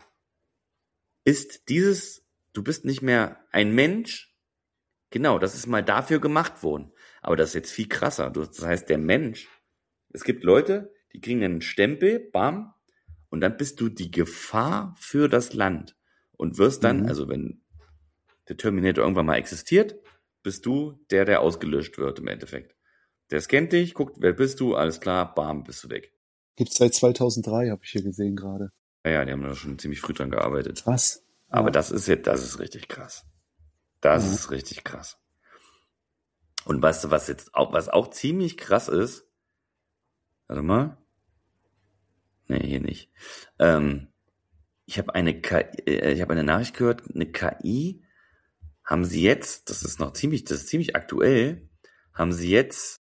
Du bist nicht mehr ein Mensch, genau, das ist mal dafür gemacht worden. Aber das ist jetzt viel krasser. Das heißt, der Mensch, es gibt Leute, die kriegen einen Stempel, bam, und dann bist du die Gefahr für das Land. Und wirst dann, also wenn der Terminator irgendwann mal existiert, bist du der ausgelöscht wird im Endeffekt. Der scannt dich, guckt, wer bist du, alles klar, bam, bist du weg. Gibt's seit 2003, habe ich hier gesehen gerade. Ja, die haben da schon ziemlich früh dran gearbeitet. Krass. Aber das ist richtig krass. Das ist richtig krass. Und weißt du, was auch ziemlich krass ist? Warte mal. Nee, hier nicht. Ich habe eine Nachricht gehört, eine KI haben sie jetzt, das ist ziemlich aktuell, haben sie jetzt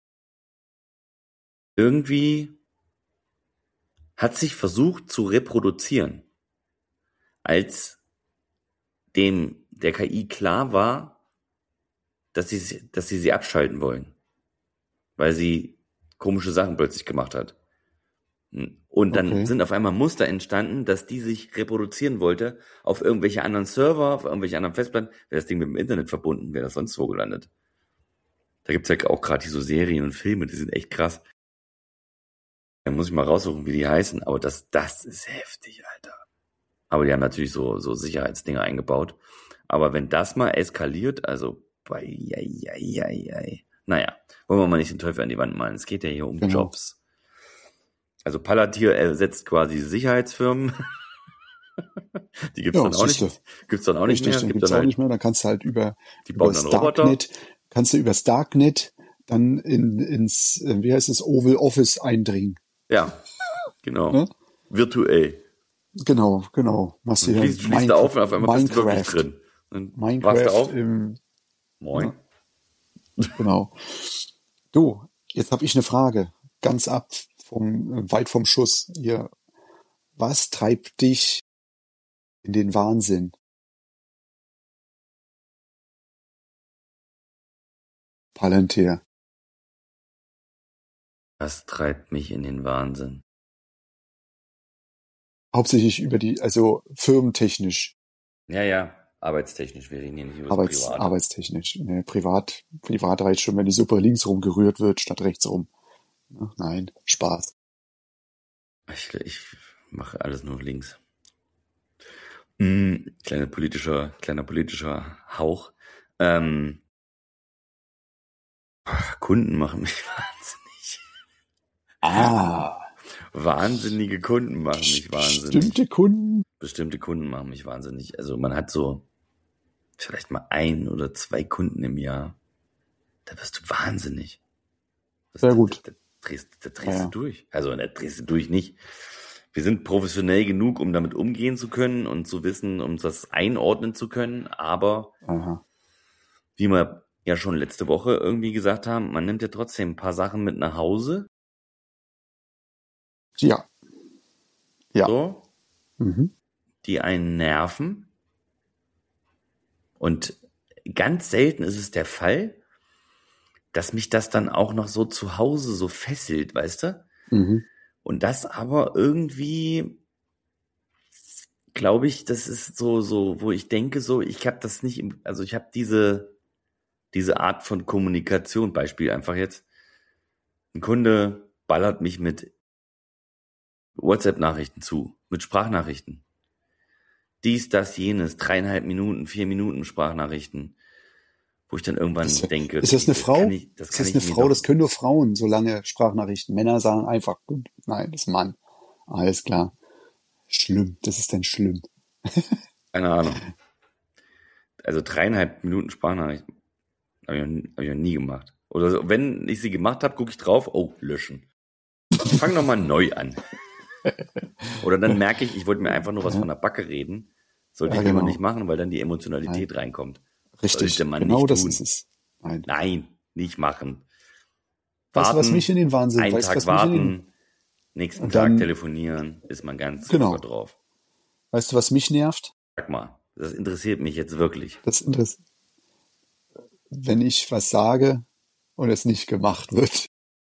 irgendwie, hat sich versucht zu reproduzieren, als der KI klar war, dass sie abschalten wollen, weil sie komische Sachen plötzlich gemacht hat. Und dann sind auf einmal Muster entstanden, dass die sich reproduzieren wollte auf irgendwelche anderen Server, auf irgendwelche anderen Festplatten. Wäre das Ding mit dem Internet verbunden, wäre das sonst wo gelandet. Da gibt's ja auch gerade so Serien und Filme, die sind echt krass. Da muss ich mal raussuchen, wie die heißen, aber das ist heftig, Alter. Aber die haben natürlich so Sicherheitsdinger eingebaut. Aber wenn das mal eskaliert, also naja, wollen wir mal nicht den Teufel an die Wand malen. Es geht ja hier um Jobs. Also Palantir ersetzt quasi Sicherheitsfirmen. Die gibt's dann auch nicht. Gibt's dann auch nicht mehr. Gibt's auch nicht mehr. Dann kannst du halt über das Darknet, übers Darknet dann ins, wie heißt es, Oval Office eindringen. Ja, genau. Ne? Virtuell. Genau. Machst du schließt auf und auf einmal bist du wirklich drin. Dann Minecraft auf. Moin. Ja. Genau. Du, jetzt habe ich eine Frage. Ganz weit vom Schuss. Hier, Was treibt dich in den Wahnsinn? Palantir. Was treibt mich in den Wahnsinn? Hauptsächlich also firmentechnisch. Ja, arbeitstechnisch. Wir reden hier nicht über das Private. Arbeitstechnisch. Nee, privat reicht schon, wenn die Suppe links rum gerührt wird, statt rechts rum. Nein, Spaß. Ich mache alles nur links. Kleiner politischer Hauch. Kunden machen mich wahnsinnig. Wahnsinnige Kunden machen mich wahnsinnig. Bestimmte Kunden machen mich wahnsinnig. Also man hat so vielleicht mal 1 oder 2 Kunden im Jahr. Da wirst du wahnsinnig. Sehr gut. Da drehst du durch. Also da drehst du durch nicht. Wir sind professionell genug, um damit umgehen zu können und zu wissen, um das einordnen zu können. Aber wie wir ja schon letzte Woche irgendwie gesagt haben, man nimmt ja trotzdem ein paar Sachen mit nach Hause. Ja. So, die einen nerven. Und ganz selten ist es der Fall, dass mich das dann auch noch so zu Hause so fesselt, weißt du? Und das aber irgendwie, glaube ich, das ist so, wo ich denke so, ich habe das nicht, also ich habe diese Art von Kommunikation, Beispiel einfach jetzt, ein Kunde ballert mich mit WhatsApp-Nachrichten zu, mit Sprachnachrichten. Dies, das, jenes, 3,5 Minuten, 4 Minuten Sprachnachrichten, wo ich dann irgendwann denke. Ist das eine Frau? Das können nur Frauen, so lange Sprachnachrichten. Männer sagen einfach, nein, das ist Mann. Alles klar. Schlimm, das ist dann schlimm. Keine Ahnung. Also 3,5 Minuten Sprachnachrichten habe ich noch nie gemacht. Oder so, wenn ich sie gemacht habe, gucke ich drauf, löschen. Ich fange nochmal neu an. Oder dann merke ich wollte mir einfach nur was von der Backe reden. Sollte ich lieber nicht machen, weil dann die Emotionalität reinkommt. Richtig, man genau nicht das tun. ist es. Nein, nicht machen. Weißt du, was mich in den Wahnsinn... Einen Tag warten, nächsten Tag telefonieren, ist man ganz locker drauf. Weißt du, was mich nervt? Sag mal, das interessiert mich jetzt wirklich. Wenn ich was sage und es nicht gemacht wird.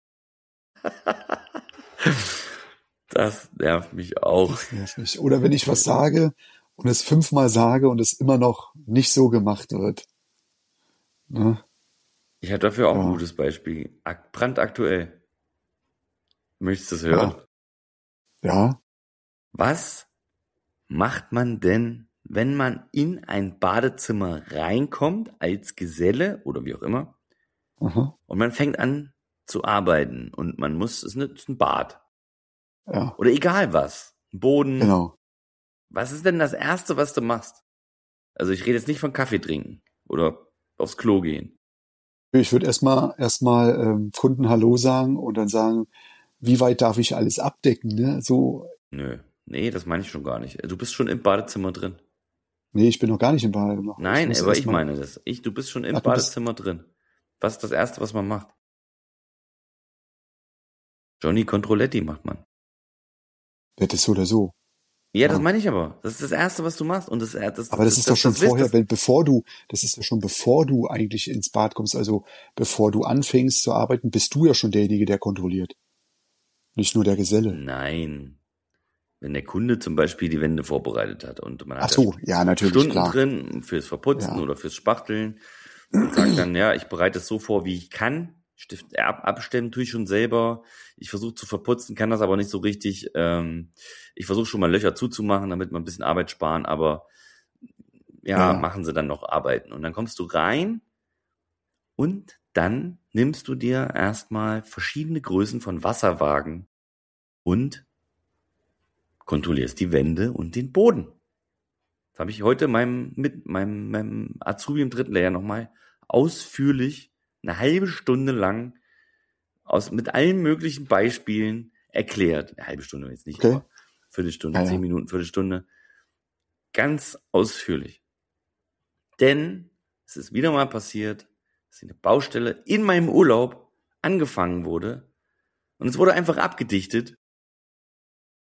Das nervt mich auch. Das nervt mich. Oder wenn ich was sage und es 5-mal sage und es immer noch nicht so gemacht wird. Ne? Ich habe dafür auch ein gutes Beispiel. Brandaktuell. Möchtest du es hören? Ja. Was macht man denn, wenn man in ein Badezimmer reinkommt als Geselle oder wie auch immer und man fängt an zu arbeiten und es ist ein Bad. Ja. Oder egal was. Ein Boden. Genau. Was ist denn das Erste, was du machst? Also ich rede jetzt nicht von Kaffee trinken oder aufs Klo gehen. Ich würde erstmal Kunden Hallo sagen und dann sagen, wie weit darf ich alles abdecken? Ne? So. Nee, das meine ich schon gar nicht. Du bist schon im Badezimmer drin. Nee, ich bin noch gar nicht im Badezimmer. Nein, aber ich meine das. Du bist schon im Badezimmer drin. Was ist das Erste, was man macht? Johnny Controletti macht man. Das ist so oder so. Ja, das meine ich aber. Das ist das Erste, was du machst. Und aber das ist doch schon vorher, das ist ja schon bevor du eigentlich ins Bad kommst, also bevor du anfängst zu arbeiten, bist du ja schon derjenige, der kontrolliert. Nicht nur der Geselle. Nein. Wenn der Kunde zum Beispiel die Wände vorbereitet hat und man hat natürlich, Stunden klar. drin fürs Verputzen oder fürs Spachteln und sagt dann, ich bereite es so vor, wie ich kann. Stift abstellen tue ich schon selber. Ich versuche zu verputzen, kann das aber nicht so richtig. Ich versuche schon mal Löcher zuzumachen, damit wir ein bisschen Arbeit sparen, aber machen sie dann noch Arbeiten. Und dann kommst du rein und dann nimmst du dir erstmal verschiedene Größen von Wasserwagen und kontrollierst die Wände und den Boden. Das habe ich heute mit meinem Azubi im 3. Lehrjahr nochmal ausführlich eine halbe Stunde lang mit allen möglichen Beispielen erklärt. Eine halbe Stunde jetzt nicht, aber Viertelstunde, 10 Minuten, Viertelstunde. Ganz ausführlich. Denn es ist wieder mal passiert, dass eine Baustelle in meinem Urlaub angefangen wurde und es wurde einfach abgedichtet.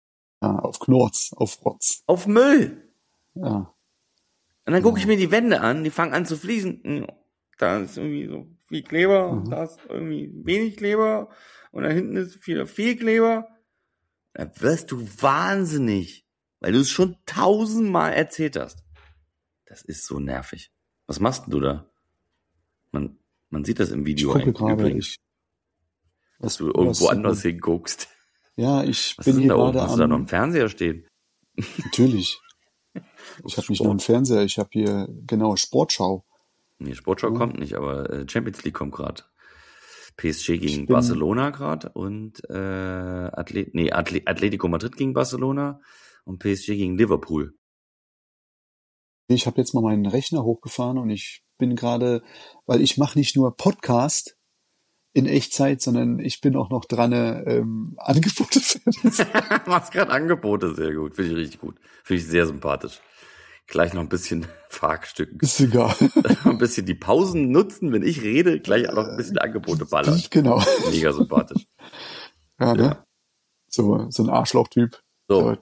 Ja, auf Knorz, auf Rotz. Auf Müll. Ja. Und dann gucke ich mir die Wände an, die fangen an zu fließen. Da ist irgendwie so viel Kleber und da ist irgendwie wenig Kleber und da hinten ist viel Kleber. Da wirst du wahnsinnig, weil du es schon 1000-mal erzählt hast. Das ist so nervig. Was machst du da? Man sieht das im Video eigentlich übrigens. Dass du irgendwo anders hinguckst. Ja, ich bin hier gerade Hast du da noch einen Fernseher stehen? Natürlich. Ich habe nicht nur einen Fernseher, ich habe hier, genau, Sportschau. Nee, Sportschau kommt nicht, aber Champions League kommt gerade. PSG gegen Barcelona gerade und Atletico Madrid gegen Barcelona und PSG gegen Liverpool. Ich habe jetzt mal meinen Rechner hochgefahren und ich bin gerade, weil ich mache nicht nur Podcast in Echtzeit, sondern ich bin auch noch dran, Angebote fertig. Machst gerade Angebote, sehr gut. Finde ich richtig gut. Finde ich sehr sympathisch. Gleich noch ein bisschen Fragstücken. Ist egal. Ein bisschen die Pausen nutzen, wenn ich rede, gleich auch noch ein bisschen Angebote ballern. Genau. Mega sympathisch. Ja, ne? Ja. So ein Arschloch-Typ. So.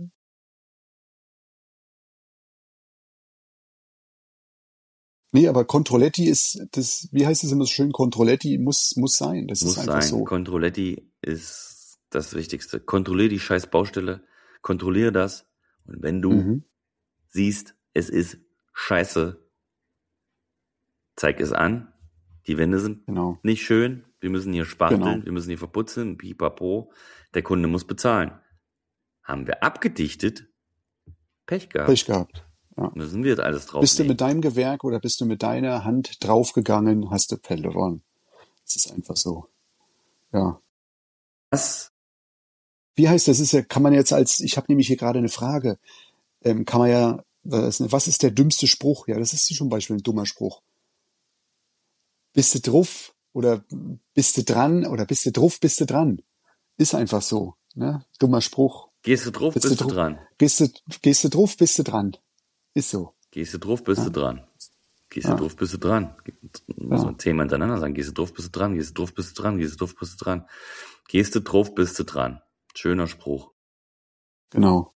Nee, aber Controletti ist das, wie heißt es immer so schön? Controletti muss sein. Das ist einfach so. Controletti ist das Wichtigste. Kontrolliere die scheiß Baustelle. Kontrolliere das. Und wenn du siehst, es ist scheiße, zeig es an. Die Wände sind nicht schön. Wir müssen hier spachteln. Wir müssen hier verputzen. Pipapo. Der Kunde muss bezahlen. Haben wir abgedichtet? Pech gehabt. Ja. Müssen wir jetzt alles drauf Bist du mit deinem Gewerk oder bist du mit deiner Hand draufgegangen, hast du verloren. Das ist einfach so. Ja. Was? Wie heißt das? Kann man jetzt ich habe nämlich hier gerade eine Frage. Kann man ja, was ist der dümmste Spruch? Ja, das ist zum Beispiel ein dummer Spruch. Bist du drauf oder bist du dran oder bist du drauf, bist du dran? Ist einfach so, ne? Dummer Spruch. Gehst du drauf, bist du dran. Gehst du drauf, bist du dran. Ist so. Gehst du drauf, bist du dran. Gehst du drauf, bist du dran. Muss man 10-mal hintereinander sagen. Gehst du drauf, bist du dran. Gehst du drauf, bist du dran. Gehst du drauf, bist du dran. Gehst du drauf, bist du dran. Schöner Spruch. Genau.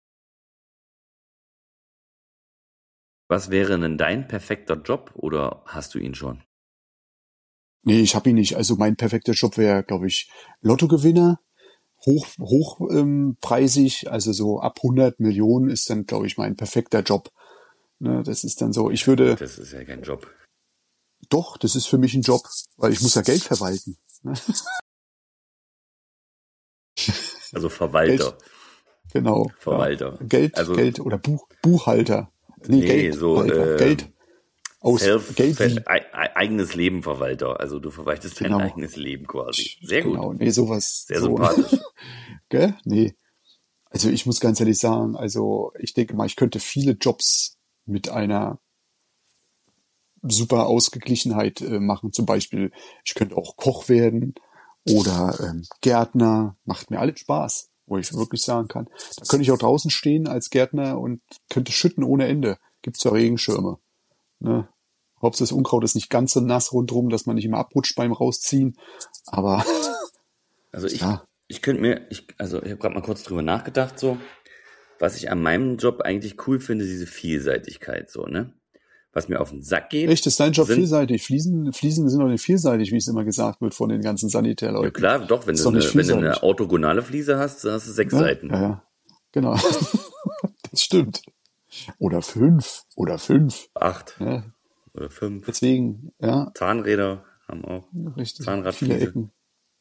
Was wäre denn dein perfekter Job oder hast du ihn schon? Nee, ich habe ihn nicht. Also mein perfekter Job wäre, glaube ich, Lottogewinner. Hochpreisig, also so ab 100 Millionen ist dann, glaube ich, mein perfekter Job. Ne, das ist dann so, Das ist ja kein Job. Doch, das ist für mich ein Job, weil ich muss ja Geld verwalten. Ne? Also Verwalter. Geld, genau. Verwalter. Ja. Geld oder Buchhalter. Geld. Eigenes Leben Verwalter. Also du verwaltest dein eigenes Leben quasi. Sehr gut. Genau, nee, sowas. Sehr sympathisch. Gell? Nee. Also ich muss ganz ehrlich sagen, ich denke mal, ich könnte viele Jobs mit einer super Ausgeglichenheit machen. Zum Beispiel, ich könnte auch Koch werden oder Gärtner. Macht mir alles Spaß, wo ich wirklich sagen kann. Da könnte ich auch draußen stehen als Gärtner und könnte schütten ohne Ende. Gibt's ja Regenschirme. Ne? Hauptsache das Unkraut ist nicht ganz so nass rundherum, dass man nicht immer abrutscht beim Rausziehen. Aber also ich habe gerade mal kurz drüber nachgedacht, so was ich an meinem Job eigentlich cool finde, diese Vielseitigkeit, so, ne? Was mir auf den Sack geht. Echt, ist dein Job vielseitig? Fliesen sind doch nicht vielseitig, wie es immer gesagt wird von den ganzen Sanitärleuten. Ja klar, doch, wenn du eine orthogonale Fliese hast, dann hast du 6 Seiten. Ja, genau. Das stimmt. Oder 5. 8. Ja. Oder 5. Deswegen, ja. Zahnräder haben auch. Richtig. Zahnradfliese. Viele Ecken.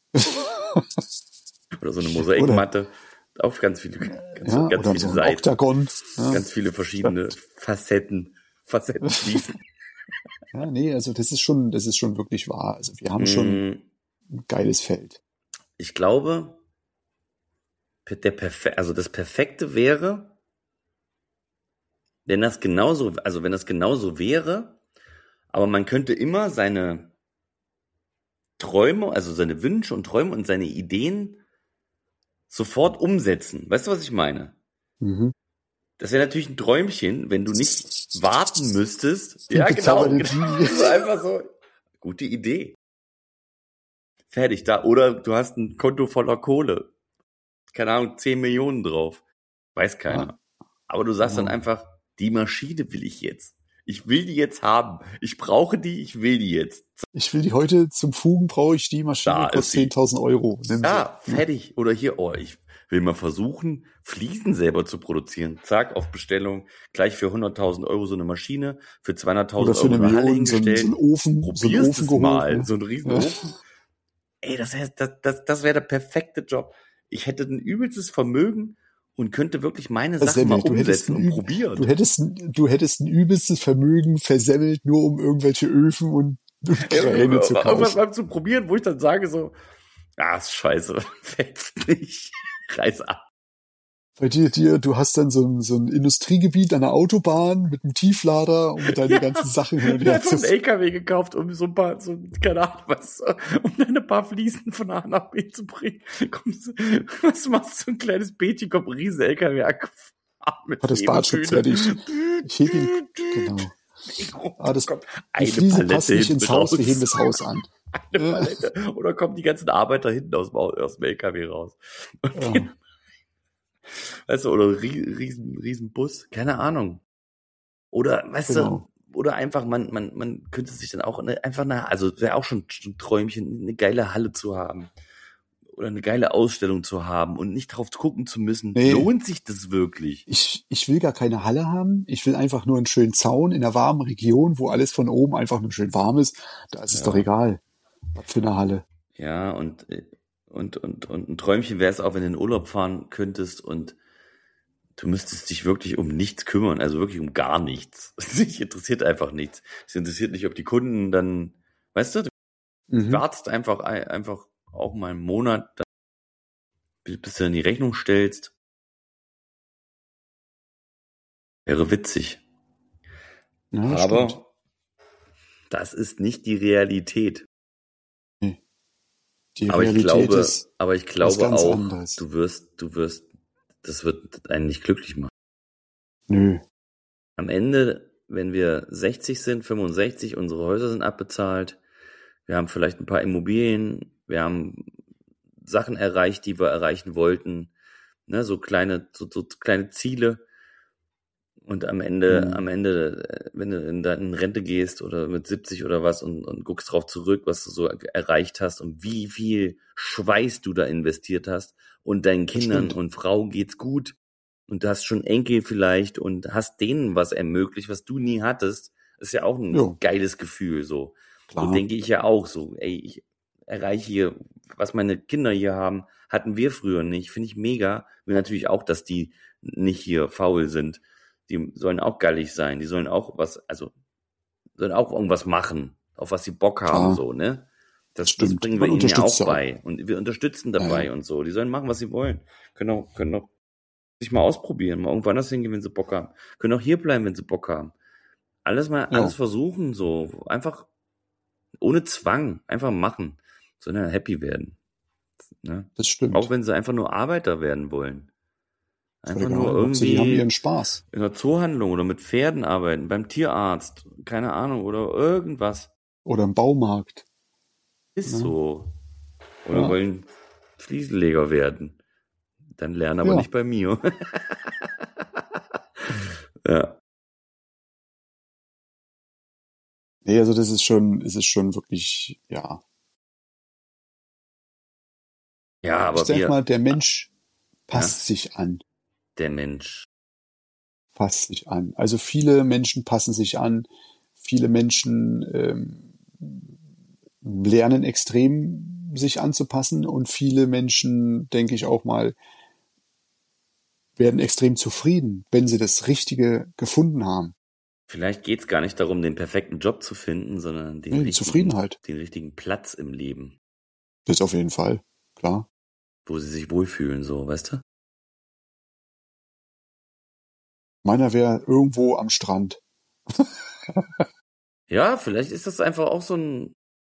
Oder so eine Mosaikmatte. Auch ganz viele, ganz viele so Seiten. Oktagon. Ja. Ganz viele verschiedene Facetten fließen. Ja, nee, also das ist schon wirklich wahr. Also wir haben schon ein geiles Feld. Ich glaube, das Perfekte wäre, wenn das genauso wäre, aber man könnte immer seine Träume, also seine Wünsche und Träume und seine Ideen sofort umsetzen. Weißt du, was ich meine? Mhm. Das wäre natürlich ein Träumchen, wenn du nicht warten müsstest. Ja, genau. So einfach so. Gute Idee. Fertig da. Oder du hast ein Konto voller Kohle. keine Ahnung, 10 Millionen drauf. Weiß keiner. Aber du sagst dann einfach, die Maschine will ich jetzt. Ich will die jetzt haben. Ich brauche die, ich will die jetzt. Ich will die heute zum Fugen, brauche ich die Maschine, kostet 10.000 Euro. Ja, fertig. Oder hier, ich will mal versuchen, Fliesen selber zu produzieren. Zack, auf Bestellung, gleich für 100.000 Euro so eine Maschine, für 200.000 Euro für eine eine Halle Million, hingestellt. so ein Ofen, Probierst es geholt, mal, ne? so ein Riesenofen. Ey, das wäre der perfekte Job. Ich hätte ein übelstes Vermögen und könnte wirklich meine Sachen mal umsetzen und probieren. Du hättest ein übelstes Vermögen versemmelt, nur um irgendwelche Öfen und Kräne zu kaufen. Irgendwas mal zu probieren, wo ich dann sage so, ist scheiße, fetzt nicht, reiß ab. Bei dir, du hast dann so ein Industriegebiet an der Autobahn mit einem Tieflader, um deine ganzen Sachen hin und her zu... Ich habe einen LKW gekauft, um keine Ahnung was, um dann ein paar Fliesen von A nach B zu bringen. Was machst du, so ein kleines Beetchen, kommt ein riesen LKW angefahren. Hat das Bad schon fertig. Ich heb ihn, genau. Die Fliese passt nicht ins Haus, wir heben das Haus an. Eine Palette. Oder kommen die ganzen Arbeiter hinten aus dem LKW raus. Und weißt du, oder riesen Bus, keine Ahnung. Oder, weißt du, oder einfach, man könnte sich dann auch also wäre auch schon ein Träumchen, eine geile Halle zu haben. Oder eine geile Ausstellung zu haben und nicht drauf gucken zu müssen. Nee. Lohnt sich das wirklich? Ich will gar keine Halle haben. Ich will einfach nur einen schönen Zaun in einer warmen Region, wo alles von oben einfach nur schön warm ist. Da ist es doch egal. Was für eine Halle. Ja, und ein Träumchen wäre es auch, wenn du in den Urlaub fahren könntest und du müsstest dich wirklich um nichts kümmern, also wirklich um gar nichts. Dich interessiert einfach nichts. Es interessiert nicht, ob die Kunden dann, weißt du, wartest einfach auch mal einen Monat, bis du dann die Rechnung stellst. Wäre witzig. Ja, aber stimmt. Das ist nicht die Realität. Die Realität ist ich glaube ganz auch, anderes. du wirst, das wird einen nicht glücklich machen. Nö. Am Ende, wenn wir 60 sind, 65, unsere Häuser sind abbezahlt, wir haben vielleicht ein paar Immobilien, wir haben Sachen erreicht, die wir erreichen wollten, ne, so kleine Ziele. Und am Ende, wenn du in Rente gehst oder mit 70 oder was und guckst drauf zurück, was du so erreicht hast und wie viel Schweiß du da investiert hast und deinen Kindern und Frau geht's gut und du hast schon Enkel vielleicht und hast denen was ermöglicht, was du nie hattest, ist ja auch ein geiles Gefühl, so. Klar. So denke ich ja auch so, ey, ich erreiche hier, was meine Kinder hier haben, hatten wir früher nicht, finde ich mega. Will natürlich auch, dass die nicht hier faul sind. Die sollen auch gallig sein, die sollen auch sollen auch irgendwas machen, auf was sie Bock haben, so, ne? Das bringen wir ihnen ja auch bei. Und wir unterstützen dabei und so. Die sollen machen, was sie wollen. Können auch sich mal ausprobieren, mal irgendwo anders hingehen, wenn sie Bock haben. Können auch hier bleiben, wenn sie Bock haben. Alles versuchen, so. Einfach ohne Zwang, einfach machen. Sondern happy werden. Ne? Das stimmt. Auch wenn sie einfach nur Arbeiter werden wollen. Einfach nur irgendwie die haben ihren Spaß. In der Zoohandlung oder mit Pferden arbeiten, beim Tierarzt, keine Ahnung, oder irgendwas. Oder im Baumarkt. Ist so. Oder wollen Fliesenleger werden. Dann lernen aber nicht bei mir. Ja. Nee, also das ist schon wirklich, ja. Ja, aber ich sag mal, der Mensch passt sich an. Der Mensch passt sich an. Also viele Menschen passen sich an. Viele Menschen lernen extrem, sich anzupassen. Und viele Menschen, denke ich auch mal, werden extrem zufrieden, wenn sie das Richtige gefunden haben. Vielleicht geht's gar nicht darum, den perfekten Job zu finden, sondern den richtigen Platz im Leben. Das auf jeden Fall, klar. Wo sie sich wohlfühlen, so, weißt du? Meiner wäre irgendwo am Strand. Ja, vielleicht ist das einfach auch so ein.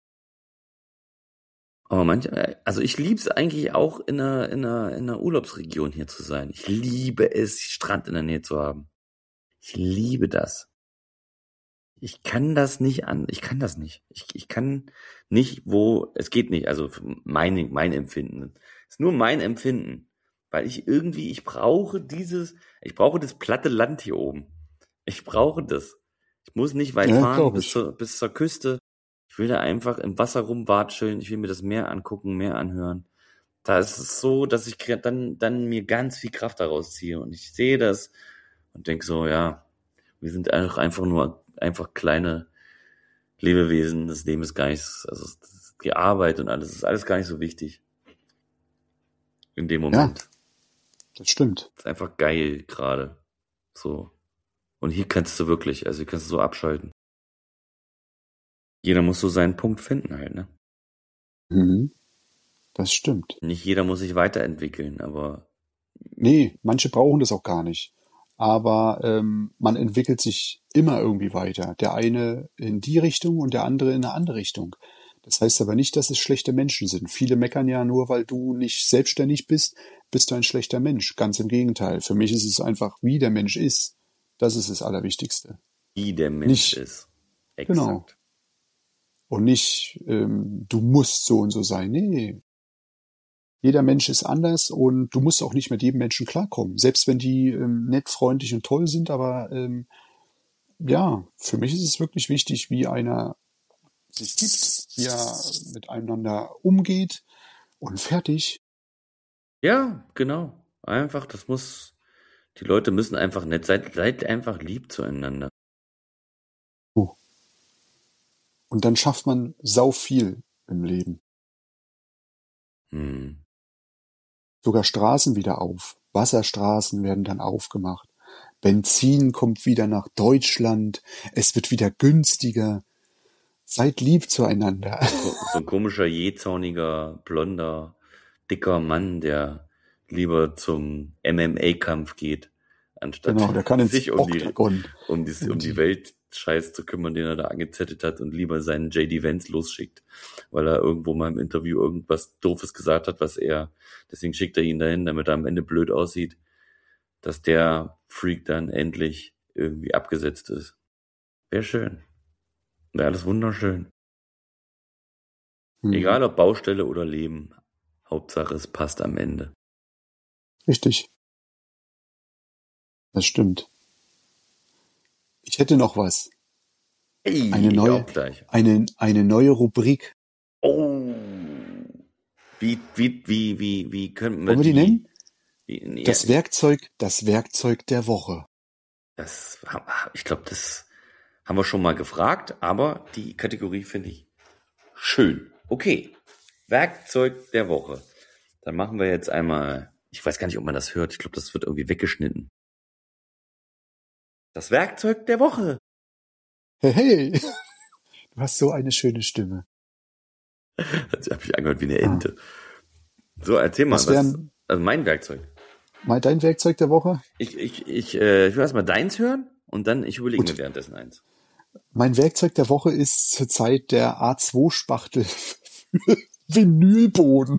Aber also ich liebe es eigentlich auch in einer Urlaubsregion hier zu sein. Ich liebe es, Strand in der Nähe zu haben. Ich liebe das. Ich kann das nicht. Ich kann nicht, es geht nicht. Also mein Empfinden. Es ist nur mein Empfinden. Weil ich brauche das platte Land hier oben. Ich brauche das. Ich muss nicht weit fahren bis zur Küste. Ich will da einfach im Wasser rumwatscheln. Ich will mir das Meer angucken, Meer anhören. Da ist es so, dass ich dann mir ganz viel Kraft daraus ziehe. Und ich sehe das und denke so, ja, wir sind einfach kleine Lebewesen. Das Leben ist gar nicht, also die Arbeit und alles, ist alles gar nicht so wichtig. In dem Moment. Ja, das stimmt. Das ist einfach geil gerade. So. Und hier kannst du so abschalten. Jeder muss so seinen Punkt finden halt, ne? Mhm. Das stimmt. Nicht jeder muss sich weiterentwickeln, aber Nee, manche brauchen das auch gar nicht. Aber man entwickelt sich immer irgendwie weiter. Der eine in die Richtung und der andere in eine andere Richtung. Das heißt aber nicht, dass es schlechte Menschen sind. Viele meckern ja nur, weil du nicht selbstständig bist du ein schlechter Mensch. Ganz im Gegenteil. Für mich ist es einfach, wie der Mensch ist. Das ist das Allerwichtigste. wie der Mensch ist. Exakt. Genau. Und nicht, du musst so und so sein. Nee. Jeder Mensch ist anders und du musst auch nicht mit jedem Menschen klarkommen. Selbst wenn die nett, freundlich und toll sind, aber ja, für mich ist es wirklich wichtig, wie einer sich gibt, wie er miteinander umgeht und fertig. Ja, genau. Einfach, die Leute müssen einfach nett sein. Seid einfach lieb zueinander. Oh. Und dann schafft man sau viel im Leben. Sogar Straßen wieder auf. Wasserstraßen werden dann aufgemacht. Benzin kommt wieder nach Deutschland. Es wird wieder günstiger. Seid lieb zueinander. So ein komischer, jähzorniger, blonder, dicker Mann, der lieber zum MMA-Kampf geht, anstatt Genau, der kann ins sich Oktagon. um die Weltscheiß zu kümmern, den er da angezettelt hat und lieber seinen J.D. Vance losschickt, weil er irgendwo mal im Interview irgendwas Doofes gesagt hat, deswegen schickt er ihn dahin, damit er am Ende blöd aussieht, dass der Freak dann endlich irgendwie abgesetzt ist. Wäre schön. Wäre alles wunderschön. Egal ob Baustelle oder Leben. Hauptsache es passt am Ende. Richtig. Das stimmt. Ich hätte noch was. Hey, Eine neue Rubrik. Oh. Wie können wir Wollen wir die nennen? Ja, das Werkzeug der Woche. Ich glaube, das haben wir schon mal gefragt, aber die Kategorie finde ich schön. Okay. Werkzeug der Woche. Dann machen wir jetzt einmal, ich weiß gar nicht, ob man das hört. Ich glaube, das wird irgendwie weggeschnitten. Das Werkzeug der Woche. Hey, du hast so eine schöne Stimme. Das habe ich angehört wie eine Ente. So, erzähl mal, also mein Werkzeug. Mal dein Werkzeug der Woche? Ich will erst mal deins hören und dann ich überlege mir währenddessen eins. Mein Werkzeug der Woche ist zurzeit der A2-Spachtel für Vinylboden.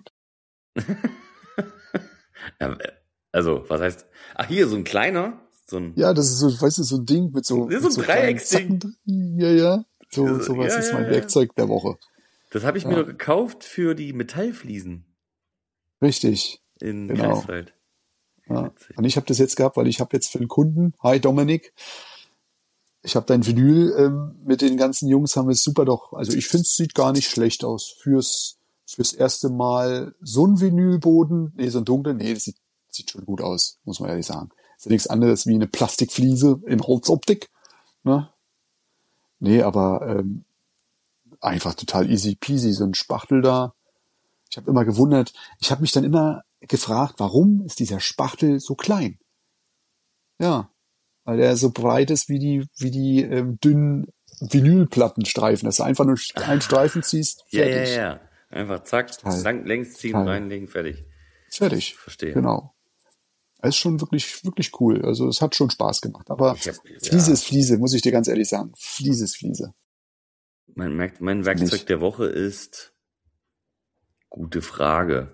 Ja, also, was heißt, hier, so ein kleiner, ja, das ist so, weißt du, so ein Ding mit so, das ist so ein Dreiecksding. Ja. Sowas ist mein Werkzeug der Woche. Das habe ich mir doch gekauft für die Metallfliesen. Richtig. In Greifswald. Ja. Und ich habe das jetzt gehabt, weil ich habe jetzt für einen Kunden, hi Dominik, ich habe dein Vinyl mit den ganzen Jungs, haben wir es super doch, also ich finde es sieht gar nicht schlecht aus. Fürs erste Mal so ein Vinylboden, so ein dunkler, das sieht schon gut aus, muss man ehrlich sagen. Ist ja nichts anderes wie eine Plastikfliese in Holzoptik, ne? Nee, aber einfach total easy peasy, so ein Spachtel da. Ich habe immer gewundert, ich habe mich dann immer gefragt, warum ist dieser Spachtel so klein? Ja, weil er so breit ist wie die dünnen Vinylplattenstreifen, dass du einfach nur einen Streifen ziehst, fertig. Ja. Einfach zack, längs ziehen, reinlegen, fertig. Fertig. Verstehe. Genau. Es ist schon wirklich, wirklich cool. Also es hat schon Spaß gemacht. Aber Fliese ist Fliese, muss ich dir ganz ehrlich sagen. Fliese ist Fliese. Mein Werkzeug der Woche ist gute Frage.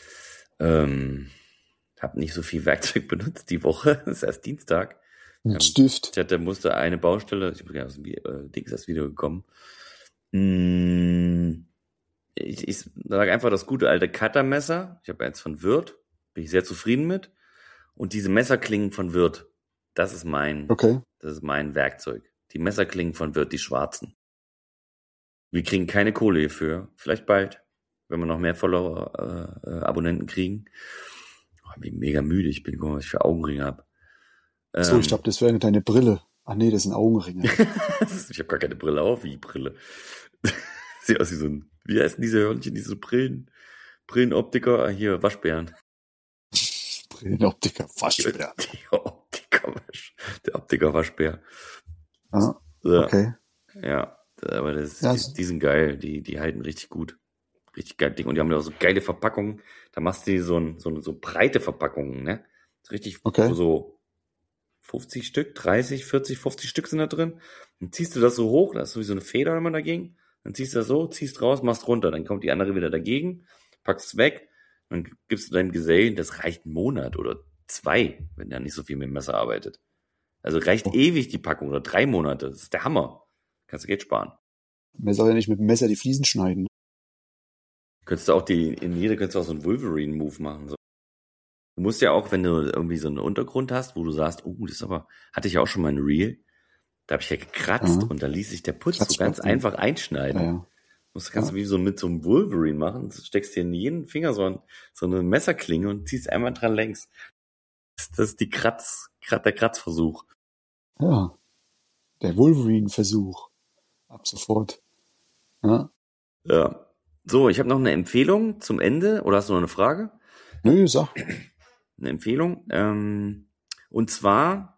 Hab nicht so viel Werkzeug benutzt die Woche. Das ist erst Dienstag. Ein Stift. Da musste eine Baustelle, ich bin aus dem Dings das Video gekommen. Ich sage einfach das gute alte Cuttermesser. Ich habe eins von Würth. Bin ich sehr zufrieden mit. Und diese Messerklingen von Wirth, das ist mein Werkzeug. Die Messerklingen von Wirth, die schwarzen. Wir kriegen keine Kohle hierfür. Vielleicht bald, wenn wir noch mehr Follower, Abonnenten kriegen. Ich bin mega müde. Ich bin, guck mal, was ich für Augenringe habe. So, ich glaube, das wäre deine Brille. Ach nee, das sind Augenringe. Ich habe gar keine Brille auf, wie Brille. Sieht aus wie so ein, wie heißen diese Hörnchen, diese Brillenoptiker? Hier, Waschbären. Brillenoptiker, Waschbär. Der Optiker-Waschbär. Ah, okay. Ja, aber die sind geil. Die halten richtig gut. Richtig geil Ding. Und die haben ja auch so geile Verpackungen. Da machst du so breite Verpackungen, ne? Richtig, so 50 Stück, 30, 40, 50 Stück sind da drin. Dann ziehst du das so hoch, da ist sowieso eine Feder immer dagegen. Dann ziehst du das so, ziehst raus, machst runter. Dann kommt die andere wieder dagegen, packst es weg. Dann gibst du deinem Gesellen, das reicht einen Monat oder 2, wenn der nicht so viel mit dem Messer arbeitet. Also reicht ewig die Packung oder 3 Monate. Das ist der Hammer. Kannst du Geld sparen. Man soll ja nicht mit dem Messer die Fliesen schneiden. Könntest du auch könntest du auch so einen Wolverine-Move machen. So. Du musst ja auch, wenn du irgendwie so einen Untergrund hast, wo du sagst, das ist aber, hatte ich ja auch schon mal ein Reel, da habe ich ja gekratzt und da ließ sich der Putz so ganz einfach einschneiden. Ja. Das kannst du wie so mit so einem Wolverine machen. Du steckst dir in jeden Finger so eine Messerklinge und ziehst einmal dran längs. Das ist der Kratzversuch. Ja, der Wolverine-Versuch. Ab sofort. Ja. So, ich habe noch eine Empfehlung zum Ende. Oder hast du noch eine Frage? Nö, sag. Eine Empfehlung. Und zwar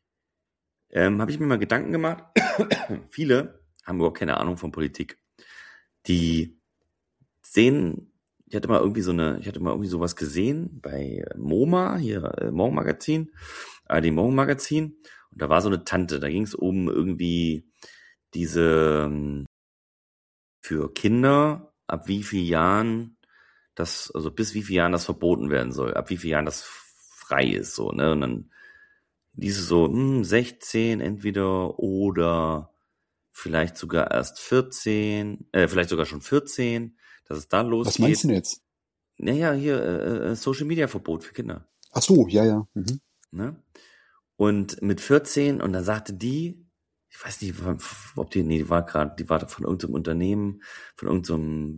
habe ich mir mal Gedanken gemacht. Viele haben überhaupt keine Ahnung von Politik. Die sehen, ich hatte mal irgendwie sowas gesehen bei MoMA, hier Morgenmagazin, ARD Morgenmagazin, und da war so eine Tante, da ging es um irgendwie diese für Kinder, ab wie vielen Jahren bis wie vielen Jahren das verboten werden soll, ab wie vielen Jahren das frei ist, so, ne, und dann diese so, 16 entweder oder vielleicht sogar erst 14, vielleicht sogar schon 14, dass es da losgeht. Was meinst du denn jetzt? Naja, hier Social-Media-Verbot für Kinder. Ach so, ja. Mhm. Ne? Und mit 14, und dann sagte die, ich weiß nicht, die war von irgendeinem Unternehmen, von irgendeinem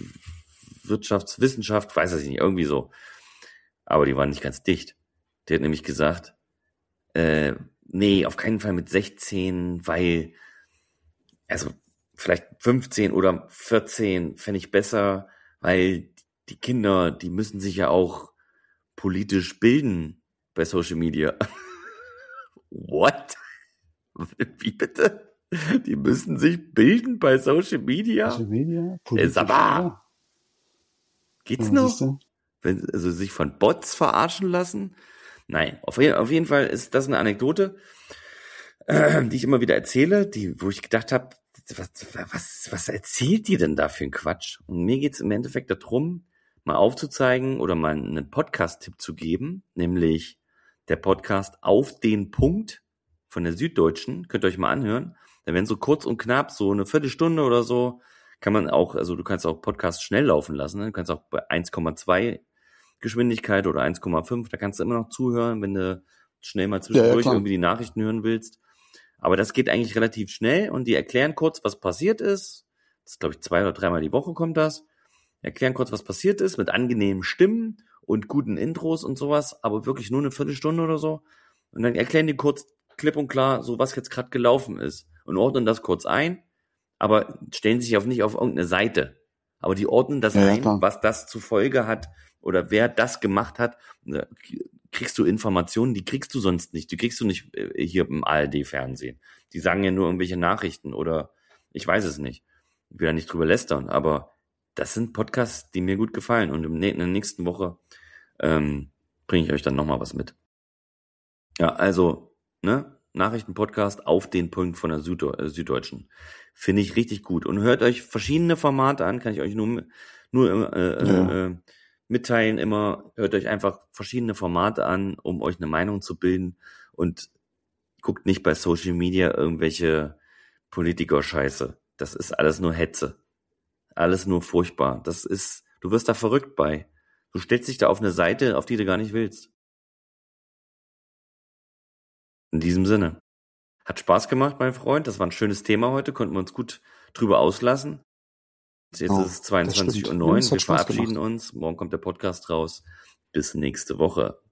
Wissenschaft, weiß ich nicht, irgendwie so. Aber die war nicht ganz dicht. Die hat nämlich gesagt, nee, auf keinen Fall mit 16, weil also vielleicht 15 oder 14 fände ich besser, weil die Kinder, die müssen sich ja auch politisch bilden bei Social Media. What? Wie bitte? Die müssen sich bilden bei Social Media? Social Media? Politisch, ja. Geht's noch? Also sich von Bots verarschen lassen? Nein, auf jeden Fall ist das eine Anekdote, die ich immer wieder erzähle, wo ich gedacht habe, was erzählt die denn da für ein Quatsch? Und mir geht's im Endeffekt darum, mal aufzuzeigen oder mal einen Podcast-Tipp zu geben, nämlich der Podcast Auf den Punkt von der Süddeutschen. Könnt ihr euch mal anhören. Da werden so kurz und knapp, so eine Viertelstunde oder so, kann man auch, also du kannst auch Podcasts schnell laufen lassen, ne? Du kannst auch bei 1,2 Geschwindigkeit oder 1,5, da kannst du immer noch zuhören, wenn du schnell mal zwischendurch irgendwie die Nachrichten hören willst. Aber das geht eigentlich relativ schnell und die erklären kurz, was passiert ist. Das ist, glaube ich, 2 oder 3 Mal die Woche kommt das. Erklären kurz, was passiert ist, mit angenehmen Stimmen und guten Intros und sowas, aber wirklich nur eine Viertelstunde oder so. Und dann erklären die kurz klipp und klar, so was jetzt gerade gelaufen ist und ordnen das kurz ein, aber stellen sich nicht auf irgendeine Seite. Aber die ordnen das ein, was das zur Folge hat oder wer das gemacht hat. Kriegst du Informationen, die kriegst du sonst nicht. Die kriegst du nicht hier im ARD-Fernsehen. Die sagen ja nur irgendwelche Nachrichten oder ich weiß es nicht. Ich will da nicht drüber lästern, aber das sind Podcasts, die mir gut gefallen. Und in der nächsten Woche bringe ich euch dann nochmal was mit. Ja, also, ne, Nachrichtenpodcast Auf den Punkt von der Süddeutschen. Finde ich richtig gut. Und hört euch verschiedene Formate an, kann ich euch nur mitteilen immer. Hört euch einfach verschiedene Formate an, um euch eine Meinung zu bilden. Und guckt nicht bei Social Media irgendwelche Politiker-Scheiße. Das ist alles nur Hetze. Alles nur furchtbar. Du wirst da verrückt bei. Du stellst dich da auf eine Seite, auf die du gar nicht willst. In diesem Sinne. Hat Spaß gemacht, mein Freund. Das war ein schönes Thema heute. Konnten wir uns gut drüber auslassen. Jetzt ist es 22:09 Uhr. Wir verabschieden uns. Morgen kommt der Podcast raus. Bis nächste Woche.